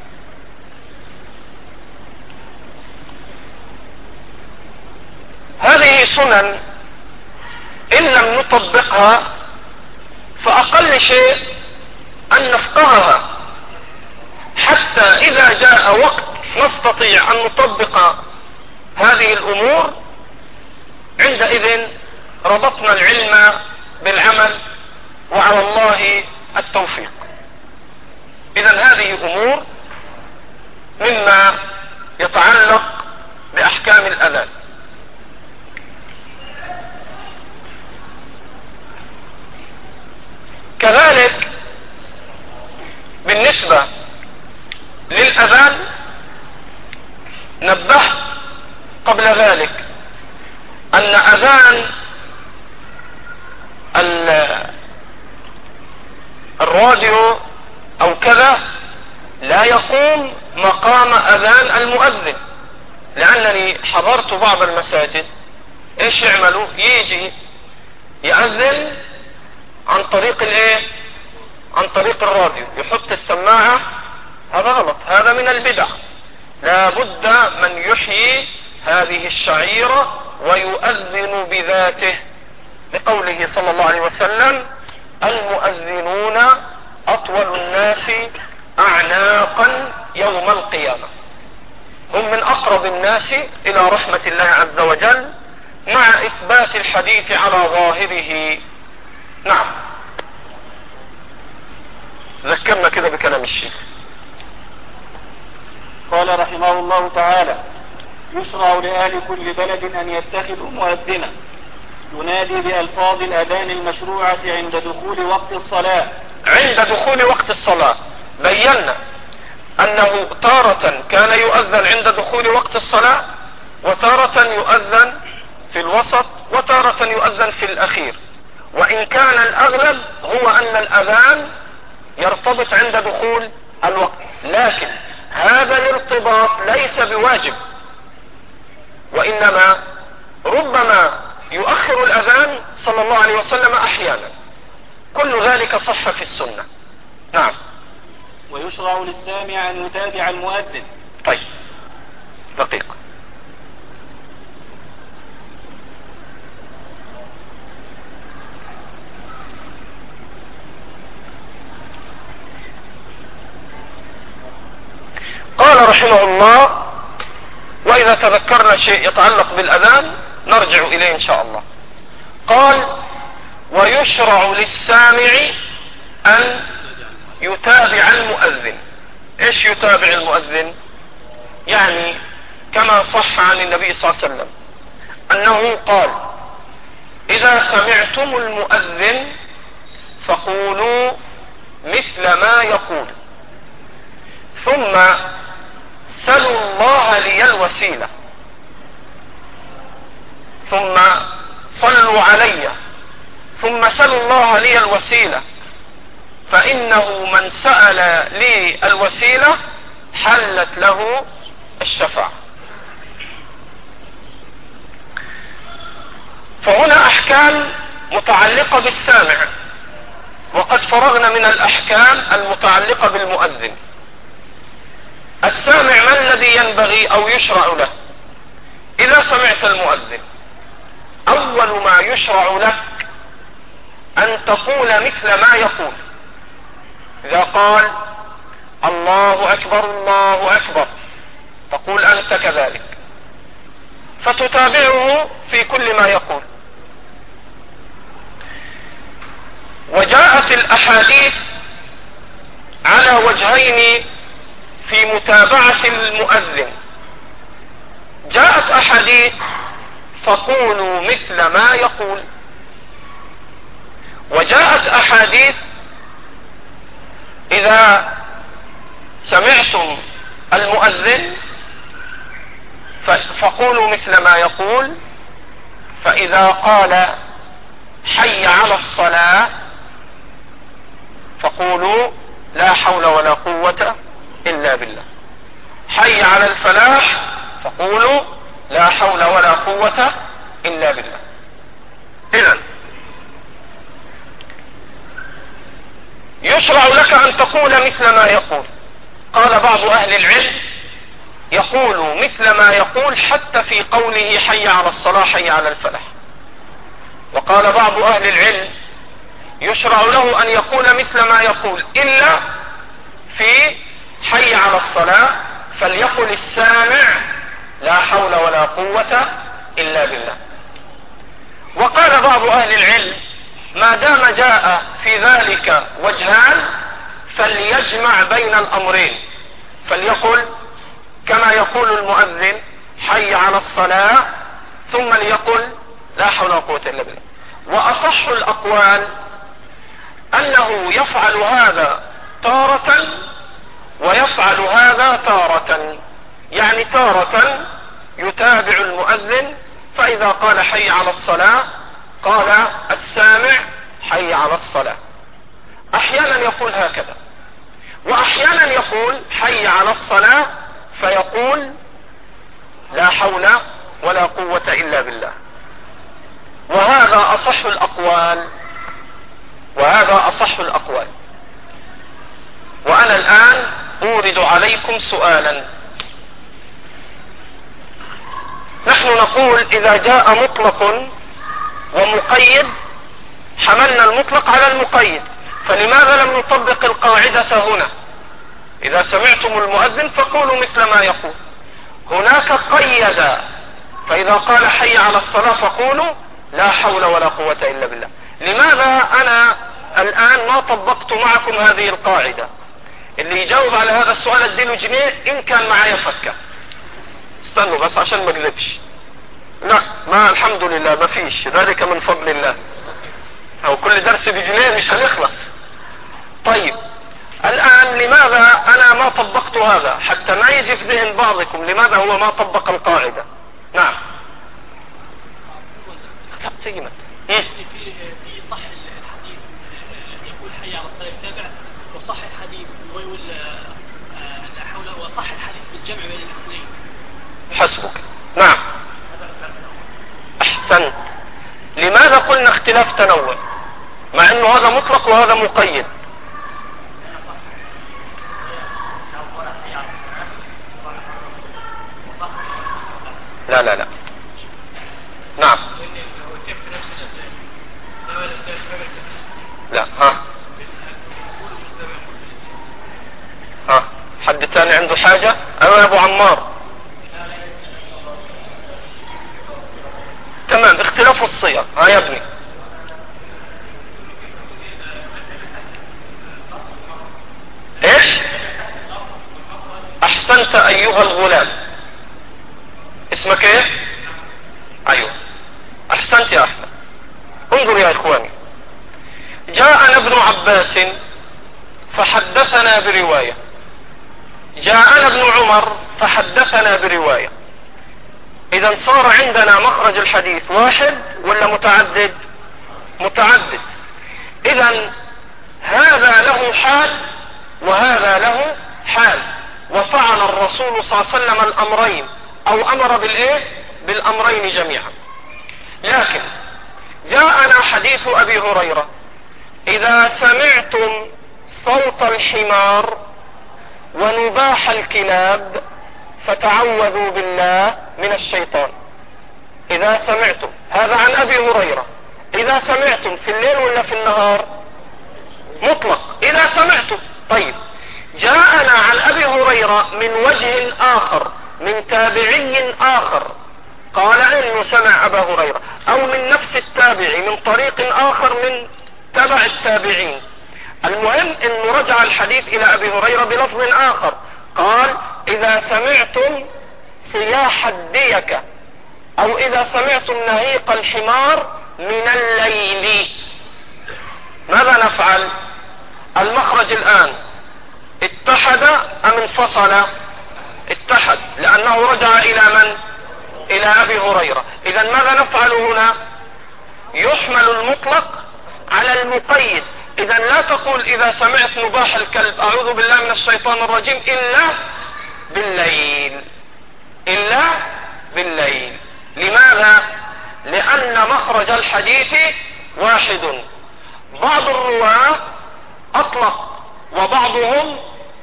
هذه سنن إن لم نطبقها فأقل شيء أن نفقهها، حتى إذا جاء وقت نستطيع أن نطبق هذه الأمور عندئذ ربطنا العلم بالعمل وعلى الله التوفيق. إذن هذه أمور مما يتعلق بأحكام الأذان. كذلك بالنسبة للأذان نبهت قبل ذلك أن أذان الراديو أو كذا لا يقوم مقام أذان المؤذن، لأنني حضرت بعض المساجد إيش يعملوا؟ يجي يأذن عن طريق عن طريق الراديو، يحط السماعة. هذا غلط، هذا من البدع. لا بد من يحيي هذه الشعيرة ويؤذن بذاته، لقوله صلى الله عليه وسلم المؤذنون أطول الناس أعناقا يوم القيامة، هم من أقرب الناس إلى رحمة الله عز وجل، مع إثبات الحديث على ظاهره. نعم، ذكرنا كده بكلام الشيخ. قال رحمه الله تعالى: يشرع لأهل كل بلد أن يتخذوا مؤذنا ينادي بألفاظ الأذان المشروعة عند دخول وقت الصلاة. عند دخول وقت الصلاة بينا أنه تارة كان يؤذن عند دخول وقت الصلاة، وتارة يؤذن في الوسط، وتارة يؤذن في الأخير. وإن كان الأغلب هو أن الأذان يرتبط عند دخول الوقت، لكن هذا الارتباط ليس بواجب، وإنما ربما يؤخر الأذان صلى الله عليه وسلم أحيانا. كل ذلك صح في السنة. نعم. ويشرع للسامع أن يتابع المؤذن. طيب، دقيقة. قال رحمه الله: وإذا إذا تذكرنا شيء يتعلق بالأذان نرجع إليه إن شاء الله. قال: ويشرع للسامع أن يتابع المؤذن. إيش يتابع المؤذن؟ يعني كما صح عن النبي صلى الله عليه وسلم أنه قال: إذا سمعتم المؤذن فقولوا مثل ما يقول، ثم سلوا الله لي الوسيلة، ثم صلوا علي، ثم سلوا الله لي الوسيلة، فإنه من سأل لي الوسيلة حلت له الشفاعة. فهنا أحكام متعلقة بالسامع، وقد فرغنا من الأحكام المتعلقة بالمؤذن. السامع ما الذي ينبغي أو يشرع له؟ إذا سمعت المؤذن أول ما يشرع لك أن تقول مثل ما يقول. إذا قال: الله أكبر الله أكبر، تقول أنت كذلك، فتتابعه في كل ما يقول. وجاءت الأحاديث على وجهين في متابعة المؤذن. جاءت أحاديث فقولوا مثل ما يقول، وجاءت أحاديث إذا سمعتم المؤذن فقولوا مثل ما يقول، فإذا قال حي على الصلاة فقولوا لا حول ولا قوة إلا بالله، حي على الفلاح فقولوا لا حول ولا قوة إلا بالله. إذن يشرع لك أن تقول مثل ما يقول. قال بعض أهل العلم يقول مثل ما يقول حتى في قوله حي على الصلاة حي على الفلاح. وقال بعض أهل العلم يشرع له أن يقول مثل ما يقول إلا في حي على الصلاة فليقل السامع لا حول ولا قوة إلا بالله. وقال بعض أهل العلم ما دام جاء في ذلك وجهان فليجمع بين الأمرين، فليقل كما يقول المؤذن حي على الصلاة ثم ليقل لا حول ولا قوة إلا بالله. وأصح الأقوال أنه يفعل هذا تارة ويفعل هذا تارة، يعني تارة يتابع المؤذن فإذا قال حي على الصلاة قال السامع حي على الصلاة. أحيانا يقول هكذا، وأحيانا يقول حي على الصلاة فيقول لا حول ولا قوة إلا بالله. وهذا أصح الأقوال، وهذا أصح الأقوال. وأنا الآن أورد عليكم سؤالا. نحن نقول إذا جاء مطلق ومقيد حملنا المطلق على المقيد، فلماذا لم نطبق القاعدة هنا؟ إذا سمعتم المؤذن فقولوا مثل ما يقول. هناك قيد، فإذا قال حي على الصلاة فقولوا لا حول ولا قوة إلا بالله. لماذا أنا الآن ما طبقت معكم هذه القاعدة؟ اللي يجاوب على هذا السؤال اديله جنيه إن كان معايا فكة. استنوا بس عشان ما اكذبش. لا، ما الحمد لله ما فيش، ذلك من فضل الله. أو كل درس بجنيه مش هنخلص. طيب الآن لماذا أنا ما طبقت هذا حتى ما يجي في ذهن بعضكم لماذا هو ما طبق القاعدة؟ نعم. في صح الحديث يقول حي على الصلاة يتابع، وصح الحديث ويقول لا حول، وصح الحديث بالجمع بين الاثنين. حسبك. نعم أحسنت. لماذا قلنا اختلاف تنوع مع انه هذا مطلق وهذا مقيد؟ لا لا لا. نعم. لا. ها حد تاني عنده حاجة؟ انا ابو عمار. تمام، اختلاف الصيغ. ها يا ابني. ايش؟ احسنت ايها الغلام. اسمك ايه؟ ايوه احسنت يا احمد. انظر يا اخواني، جاءنا ابن عباس فحدثنا برواية، جاءنا ابن عمر فحدثنا برواية. اذا صار عندنا مخرج الحديث واحد ولا متعدد؟ متعدد. اذا هذا له حال وهذا له حال، وفعل الرسول صلى الله عليه وسلم الامرين، او امر بالايه؟ بالامرين جميعا. لكن جاءنا حديث ابي هريرة: اذا سمعتم صوت الحمار ونباح الكلاب فتعوذوا بالله من الشيطان. اذا سمعتم، هذا عن ابي هريرة. اذا سمعتم في الليل ولا في النهار؟ مطلق اذا سمعتم. طيب، جاءنا عن ابي هريرة من وجه اخر من تابعي اخر قال انه سمع ابا هريرة، او من نفس التابعي من طريق اخر من تبع التابعين. المهم انه رجع الحديث الى ابي هريرة بلفظ اخر، قال: اذا سمعتم صياح الديكة او اذا سمعتم نهيق الحمار من الليل. ماذا نفعل؟ المخرج الان اتحد ام انفصل؟ اتحد، لانه رجع الى من؟ الى ابي هريرة. اذا ماذا نفعل هنا؟ يحمل المطلق على المقيد. اذا لا تقول اذا سمعت نباح الكلب اعوذ بالله من الشيطان الرجيم الا بالليل، الا بالليل. لماذا؟ لان مخرج الحديث واحد. بعض الرواه اطلق وبعضهم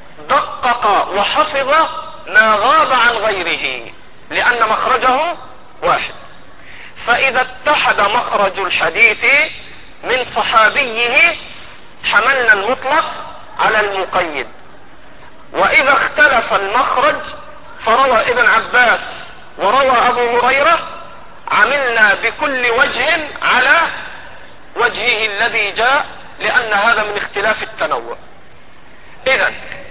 دقق وحفظ ما غاب عن غيره، لان مخرجه واحد. فاذا اتحد مخرج الحديث من صحابيه حملنا المطلق على المقيد، واذا اختلف المخرج فروى ابن عباس وروى ابو هريرة عملنا بكل وجه على وجهه الذي جاء، لان هذا من اختلاف التنوع. اذا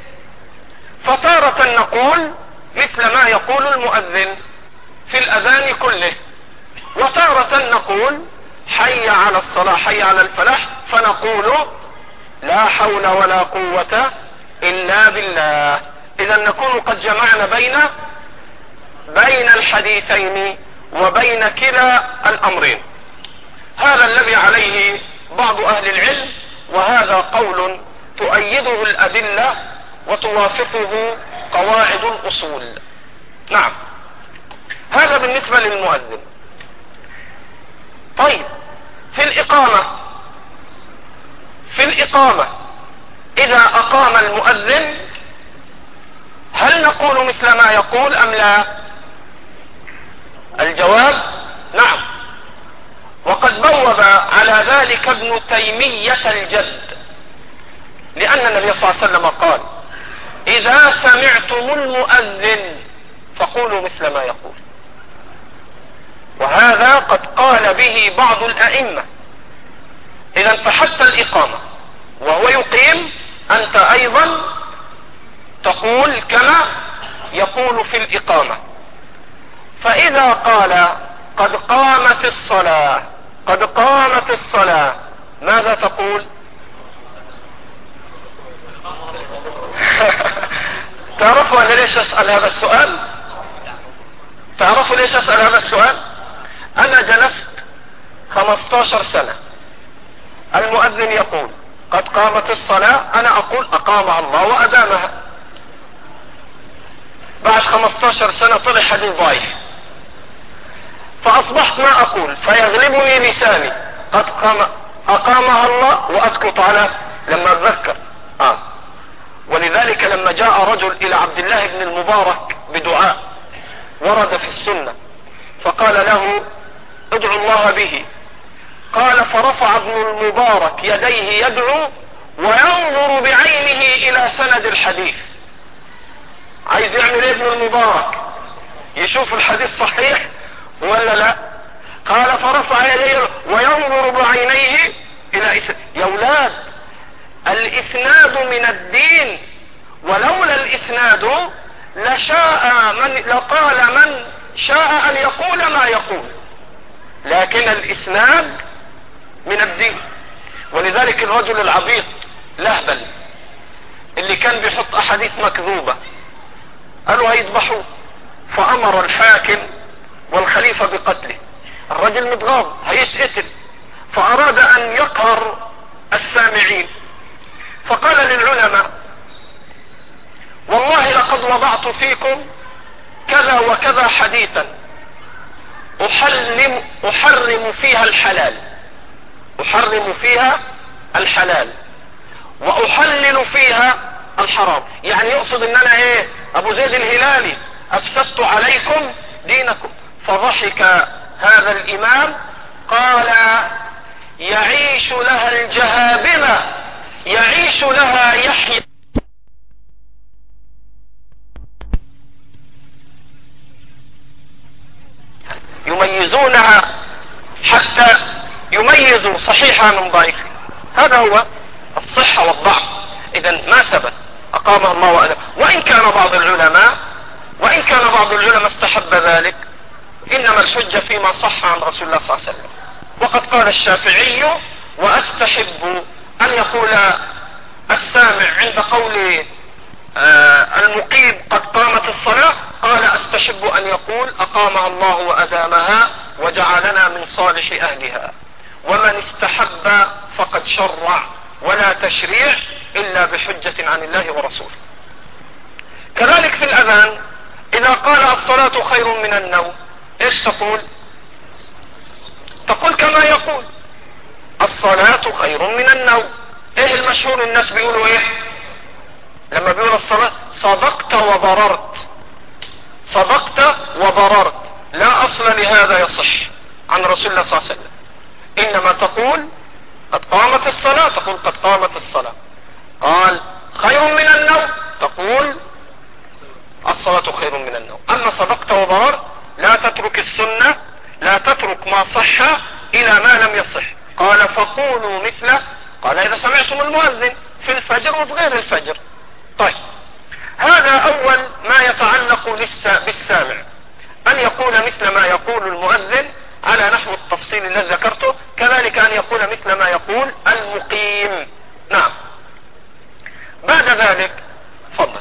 فتارة نقول مثل ما يقول المؤذن في الاذان كله، وتارة نقول حي على الصلاة حي على الفلاح، فنقول لا حول ولا قوة الا بالله. اذا نكون قد جمعنا بين الحديثين وبين كلا الامرين. هذا الذي عليه بعض اهل العلم، وهذا قول تؤيده الادلة وتوافقه قواعد الاصول. نعم، هذا بالنسبة للمؤذن. طيب، في الإقامة إذا أقام المؤذن هل نقول مثل ما يقول أم لا؟ الجواب نعم، وقد بوب على ذلك ابن تيمية الجد، لأن النبي صلى الله عليه وسلم قال: إذا سمعتم المؤذن فقولوا مثل ما يقول. وهذا قد قال به بعض الأئمة. إذا فحتى الإقامة وهو يقيم أنت أيضا تقول كما يقول في الإقامة. فإذا قال قد قامت الصلاة قد قامت الصلاة ماذا تقول؟ تعرفوا أنا ليش أسأل هذا السؤال؟ تعرفوا ليش أسأل هذا السؤال؟ أنا جلست 15 سنة، المؤذن يقول قد قامت الصلاة، أنا أقول أقامها الله وأدامها. بعد 15 سنة طلع حديث ضعيف، فأصبحت ما أقول، فيغلبني لساني أقامها الله وأسكت على لما أتذكر. ولذلك لما جاء رجل إلى عبد الله بن المبارك بدعاء ورد في السنة فقال له ادعو الله به، قال فرفع ابن المبارك يديه يدعو وينظر بعينه إلى سند الحديث. عايز يعمل ايه ابن المبارك؟ يشوف الحديث صحيح ولا لا؟ قال فرفع يديه وينظر بعينيه الى يا اولاد، الاسناد من الدين، ولولا الاسناد لقال من شاء ان يقول ما يقول، لكن الاسناد من الدين. ولذلك الرجل العبيط لهبل اللي كان بيحط احاديث مكذوبة قالوا هيذبحوه، فامر الحاكم والخليفة بقتله. الرجل متغاض هيتقتل، فاراد ان يقهر السامعين، فقال للعلماء والله لقد وضعت فيكم كذا وكذا حديثا احرم فيها الحلال، احرم فيها الحلال واحلل فيها الحرام. يعني يقصد ان انا ايه، ابو زيد الهلالي افسدت عليكم دينكم. فضحك هذا الامام قال يعيش لها الجهابذة، يعيش لها يحيى يميزونها حتى يميزوا صحيحها من ضعيفه. هذا هو الصحة والضعف. اذا ما ثبت اقامه الله وأدب. وان كان بعض العلماء استحب ذلك، انما الحجة فيما صح عن رسول الله صلى الله عليه وسلم. وقد قال الشافعي واستحب ان يقول السامع عند قول المقيم قد قامت الصلاة، قال استحب ان يقول اقامها الله وادامها وجعلنا من صالح اهلها. ومن استحب فقد شرع، ولا تشريع الا بحجة عن الله ورسوله. كذلك في الاذان اذا قال الصلاة خير من النوم، ايش تقول؟ تقول كما يقول الصلاة خير من النوم. ايه المشهور الناس بيقولوا ايه لما بيقول الصلاة؟ صدقت وبررت، صدقت وبررت. لا اصل لهذا يصح عن رسول الله صلى الله عليه وسلم. انما تقول قد قامت الصلاة، تقول قد قامت الصلاة. قال خير من النوم، تقول الصلاة خير من النوم. اما صدقت وبررت لا تترك السنة، لا تترك ما صح الى ما لم يصح. قال فقولوا مثله، قال اذا سمعتم المؤذن في الفجر وفي غير الفجر. طيب هذا اول ما يتعلق بالسامع، ان يقول مثل ما يقول المؤذن على نحو التفصيل الذي ذكرته. كذلك ان يقول مثل ما يقول المقيم. نعم. بعد ذلك تفضل.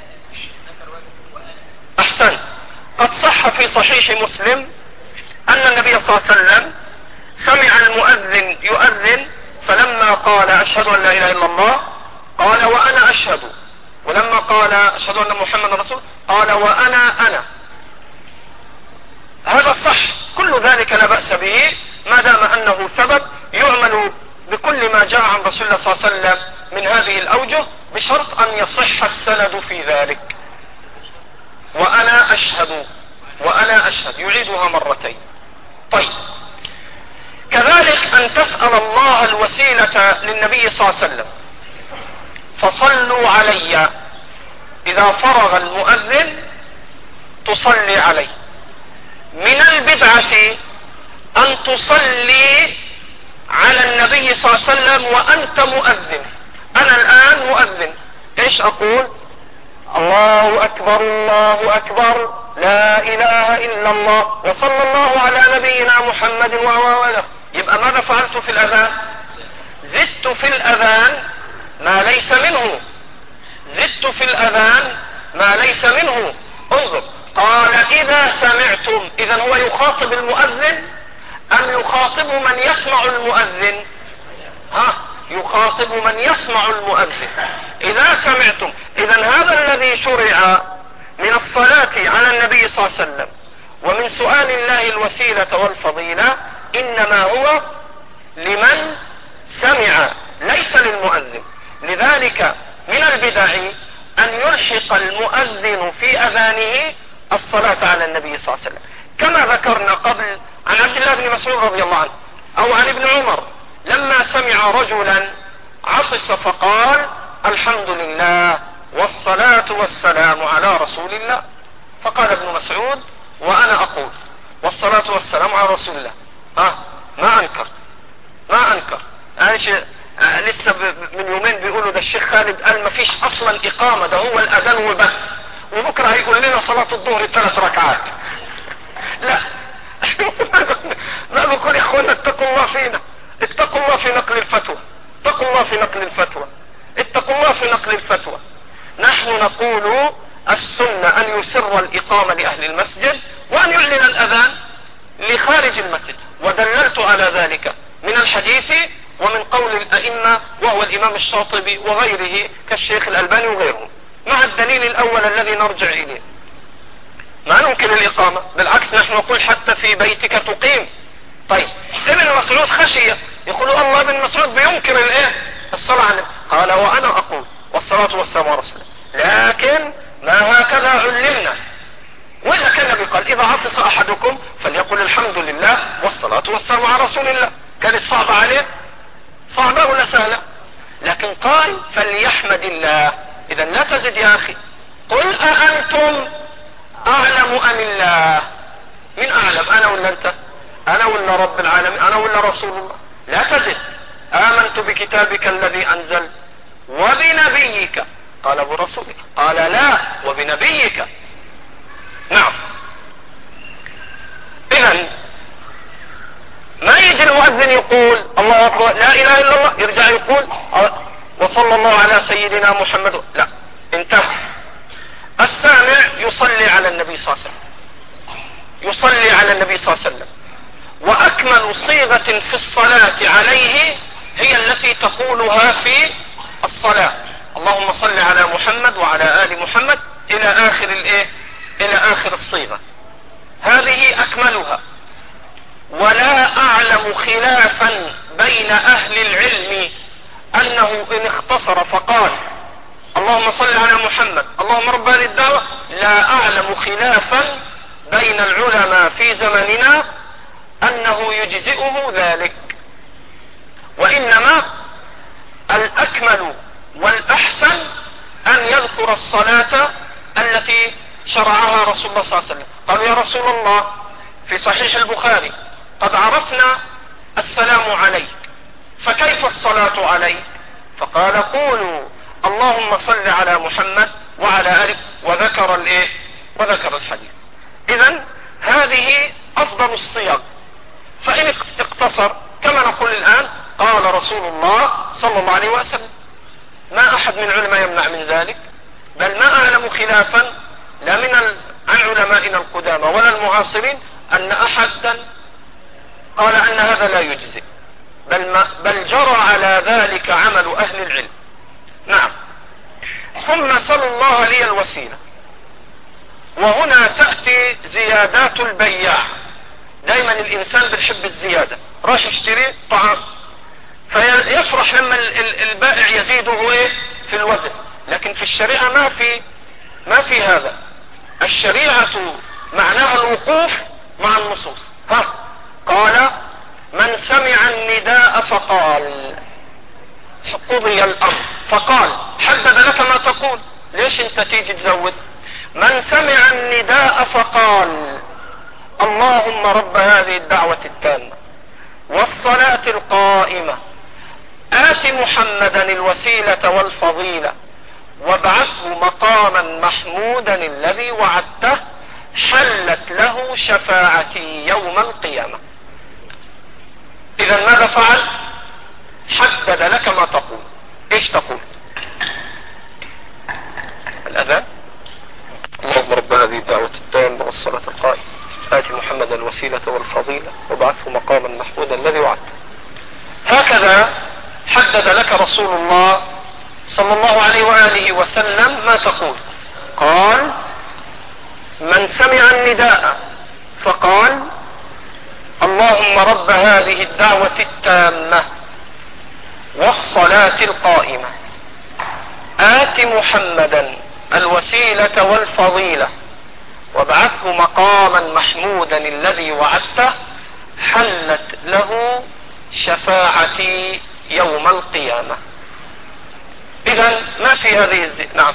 احسن. قد صح في صحيح مسلم ان النبي صلى الله عليه وسلم سمع المؤذن يؤذن، فلما قال اشهد ان لا اله الا الله قال وانا اشهد، ولما قال اشهد ان محمد رسول قال وانا. هذا صح، كل ذلك لا بأس به ما دام انه ثبت. يعمل بكل ما جاء عن رسول الله صلى الله عليه وسلم من هذه الاوجه، بشرط ان يصح السند في ذلك. وانا اشهد، وانا اشهد، يعيدها مرتين. طيب كذلك ان تسأل الله الوسيلة للنبي صلى الله عليه وسلم، فصلوا علي. اذا فرغ المؤذن تصلي عليه. من البدعة ان تصلي على النبي صلى الله عليه وسلم وانت مؤذن. انا الان مؤذن، ايش اقول؟ الله اكبر الله اكبر لا اله الا الله وصلى الله على نبينا محمد وآله. يبقى ماذا فعلت في الاذان؟ زدت في الاذان ما ليس منه، زدت في الاذان ما ليس منه. انظر، قال اذا سمعتم. اذا هو يخاطب المؤذن ام يخاطب من يسمع المؤذن؟ يخاطب من يسمع المؤذن. اذا سمعتم. اذا هذا الذي شرع من الصلاة على النبي صلى الله عليه وسلم ومن سؤال الله الوسيلة والفضيلة انما هو لمن سمع، ليس للمؤذن. لذلك من البدع ان يلحق المؤذن في اذانه الصلاة على النبي صلى الله عليه وسلم، كما ذكرنا قبل عن عبد الله بن مسعود رضي الله عنه، او عن ابن عمر لما سمع رجلا عطس فقال الحمد لله والصلاة والسلام على رسول الله، فقال ابن مسعود وانا اقول والصلاة والسلام على رسول الله. ما انكر لسه من يومين بيقولوا ده الشيخ خالد قال ما فيش اصلا اقامة، ده هو الاذان وبس، وبكرة هيقول لنا صلاة الظهر 3 ركعات. لا ما بقول يا اخوانا اتقوا الله فينا، اتقوا الله في نقل الفتوى، اتقوا الله في نقل الفتوى، اتقوا الله في نقل الفتوى. نحن نقول السنة ان يسر الاقامة لاهل المسجد وان يعلن الاذان لخارج المسجد، ودللت على ذلك من الحديث ومن قول الائمة وهو الامام الشاطبي وغيره كالشيخ الالباني وغيرهم، مع الدليل الاول الذي نرجع اليه. ما ننكر الاقامة، بالعكس نحن نقول حتى في بيتك تقيم. طيب ابن مسعود خشية، يقول الله ابن مسعود بينكر الصلاة على النبي، قال وانا اقول والصلاة والسلام على رسول الله، لكن ما هكذا علمنا. وإذا كان النبي قال اذا عطس احدكم فليقل الحمد لله والصلاة والسلام على رسول الله، كانت صعبة عليه؟ صعبة ولا سهلة؟ لكن قال فليحمد الله. اذا لا تزد يا اخي، قل أأنتم اعلم ام الله؟ من اعلم، انا ولا انت؟ انا ولا رب العالمين؟ انا ولا رسول الله؟ لا تزد. امنت بكتابك الذي انزل وبنبيك، قال برسولك، قال لا وبنبيك. نعم. اذا ما يجي المؤذن يقول الله اكبر لا اله الا الله يرجع يقول وصلى الله على سيدنا محمد، لا، انتهى. السامع يصلي على النبي صلى الله عليه وسلم، يصلي على النبي صلى الله عليه وسلم. واكمل صيغة في الصلاة عليه هي التي تقولها في الصلاة، اللهم صل على محمد وعلى آل محمد الى اخر الى اخر الصيغة، هذه اكملها. ولا اعلم خلافا بين اهل العلم انه ان اختصر فقال اللهم صل على محمد اللهم رب هذه الدعوة، لا اعلم خلافا بين العلماء في زمننا انه يجزئه ذلك، وانما الاكمل والاحسن ان يذكر الصلاة التي شرعها رسول الله صلى الله عليه وسلم. قالوا يا رسول الله في صحيح البخاري قد عرفنا السلام عليك فكيف الصلاة عليك؟ فقال قولوا اللهم صل على محمد وعلى آله، وذكر الحديث. اذا هذه افضل الصيغ. فان اقتصر كما نقول الان قال رسول الله صلى الله عليه وسلم، ما احد من العلماء يمنع من ذلك، بل ما اعلم خلافا لا من عن علمائنا القدامى ولا المعاصرين ان احدا قال ان هذا لا يجزئ، بل جرى على ذلك عمل اهل العلم. نعم. ثم سل الله لي الوسيلة، وهنا تأتي زيادات البياع. دايما الانسان بيحب الزيادة، راح يشتري طعام فيفرح لما البائع يزيده في الوزن، لكن في الشريعة ما في هذا. الشريعة معناها الوقوف مع النصوص. قال من سمع النداء فقال، قضي الامر، فقال حدد لك ما تقول، ليش انت تيجي تزود؟ من سمع النداء فقال اللهم رب هذه الدعوة التامة والصلاة القائمة آت محمدا الوسيلة والفضيلة وابعثه مقاما محمودا الذي وعدته حلت له شفاعتي يوم القيامة. اذا ماذا فعل؟ حدد لك ما تقول. ايش تقول؟ الاذان اللهم رب هذه الدعوة التامة والصلاة القائمة آت محمدا الوسيلة والفضيلة وابعثه مقاما محمودا الذي وعدته. هكذا حدد لك رسول الله صلى الله عليه وآله وسلم ما تقول. قال من سمع النداء فقال اللهم رب هذه الدعوة التامة والصلاة القائمة آت محمدا الوسيلة والفضيلة وابعثه مقاما محمودا الذي وعدته حلت له شفاعتي يوم القيامة. اذا ما في هذه نعم.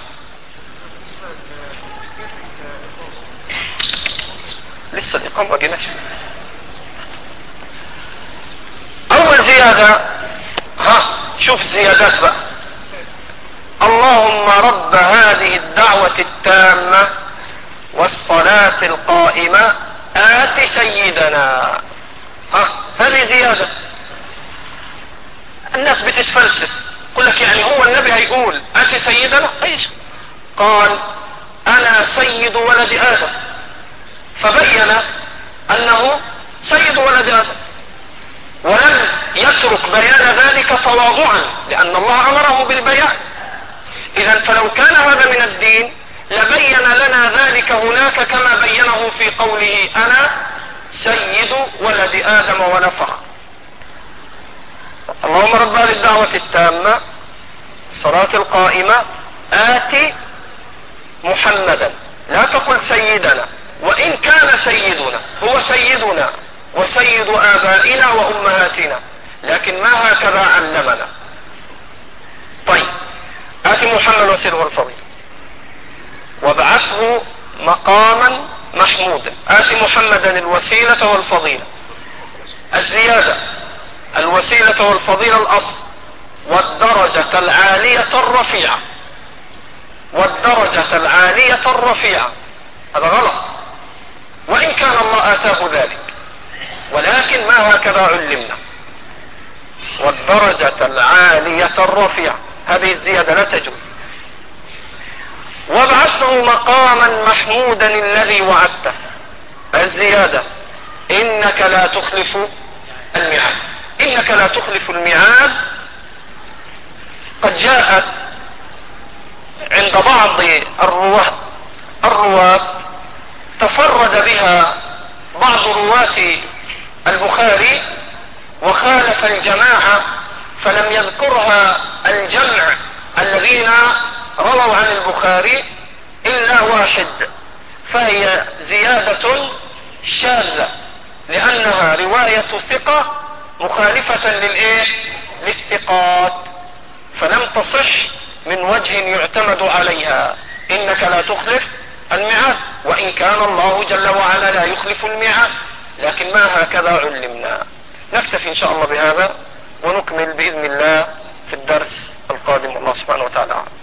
لسه الإقامة ما جيناش. الزيادة، شوف الزيادات بقى. اللهم رب هذه الدعوة التامة والصلاة القائمة آت سيدنا. هذه زيادة. الناس بتتفلسف، يقول لك يعني هو النبي هيقول آت سيدنا؟ ايش قال؟ انا سيد ولد آدم، فبين انه سيد ولد آدم، ولم يترك بيان ذلك تواضعا لان الله امره بالبيان. اذا فلو كان هذا من الدين لبين لنا ذلك هناك كما بينه في قوله انا سيد ولد آدم ولا فخر. اللهم رب هذه الدعوة التامة الصلاة القائمة آتي محمدا. لا تقل سيدنا، وإن كان سيدنا هو سيدنا وسيد آبائنا وأمهاتنا، لكن ما هكذا علمنا. طيب، آتي محمد وسيده الفضيل وابعثه مقاما محمودا. آتي محمدا الوسيلة والفضيلة. الزيادة الوسيلة والفضيلة الأصل، والدرجة العالية الرفيعة. والدرجة العالية الرفيعة هذا غلط، وإن كان الله آتاه ذلك، ولكن ما هكذا علمنا. والدرجة العالية الرفيعة هذه الزيادة لا تجوز. وابعثه مقاما محمودا الذي وعدته. الزيادة إنك لا تخلف الميعاد. إنك لا تخلف الميعاد قد جاءت عند بعض الرواة تفرد بها بعض رواة البخاري وخالف الجماعة، فلم يذكرها الجمع الذين رووا عن البخاري إلا واحد، فهي زيادة شاذة لأنها رواية ثقة مخالفة للثقات، فلم تصح من وجه يعتمد عليها. إنك لا تخلف الميعاد، وإن كان الله جل وعلا لا يخلف الميعاد، لكن ما هكذا علمنا. نكتفي إن شاء الله بهذا ونكمل بإذن الله في الدرس القادم، والله سبحانه وتعالى.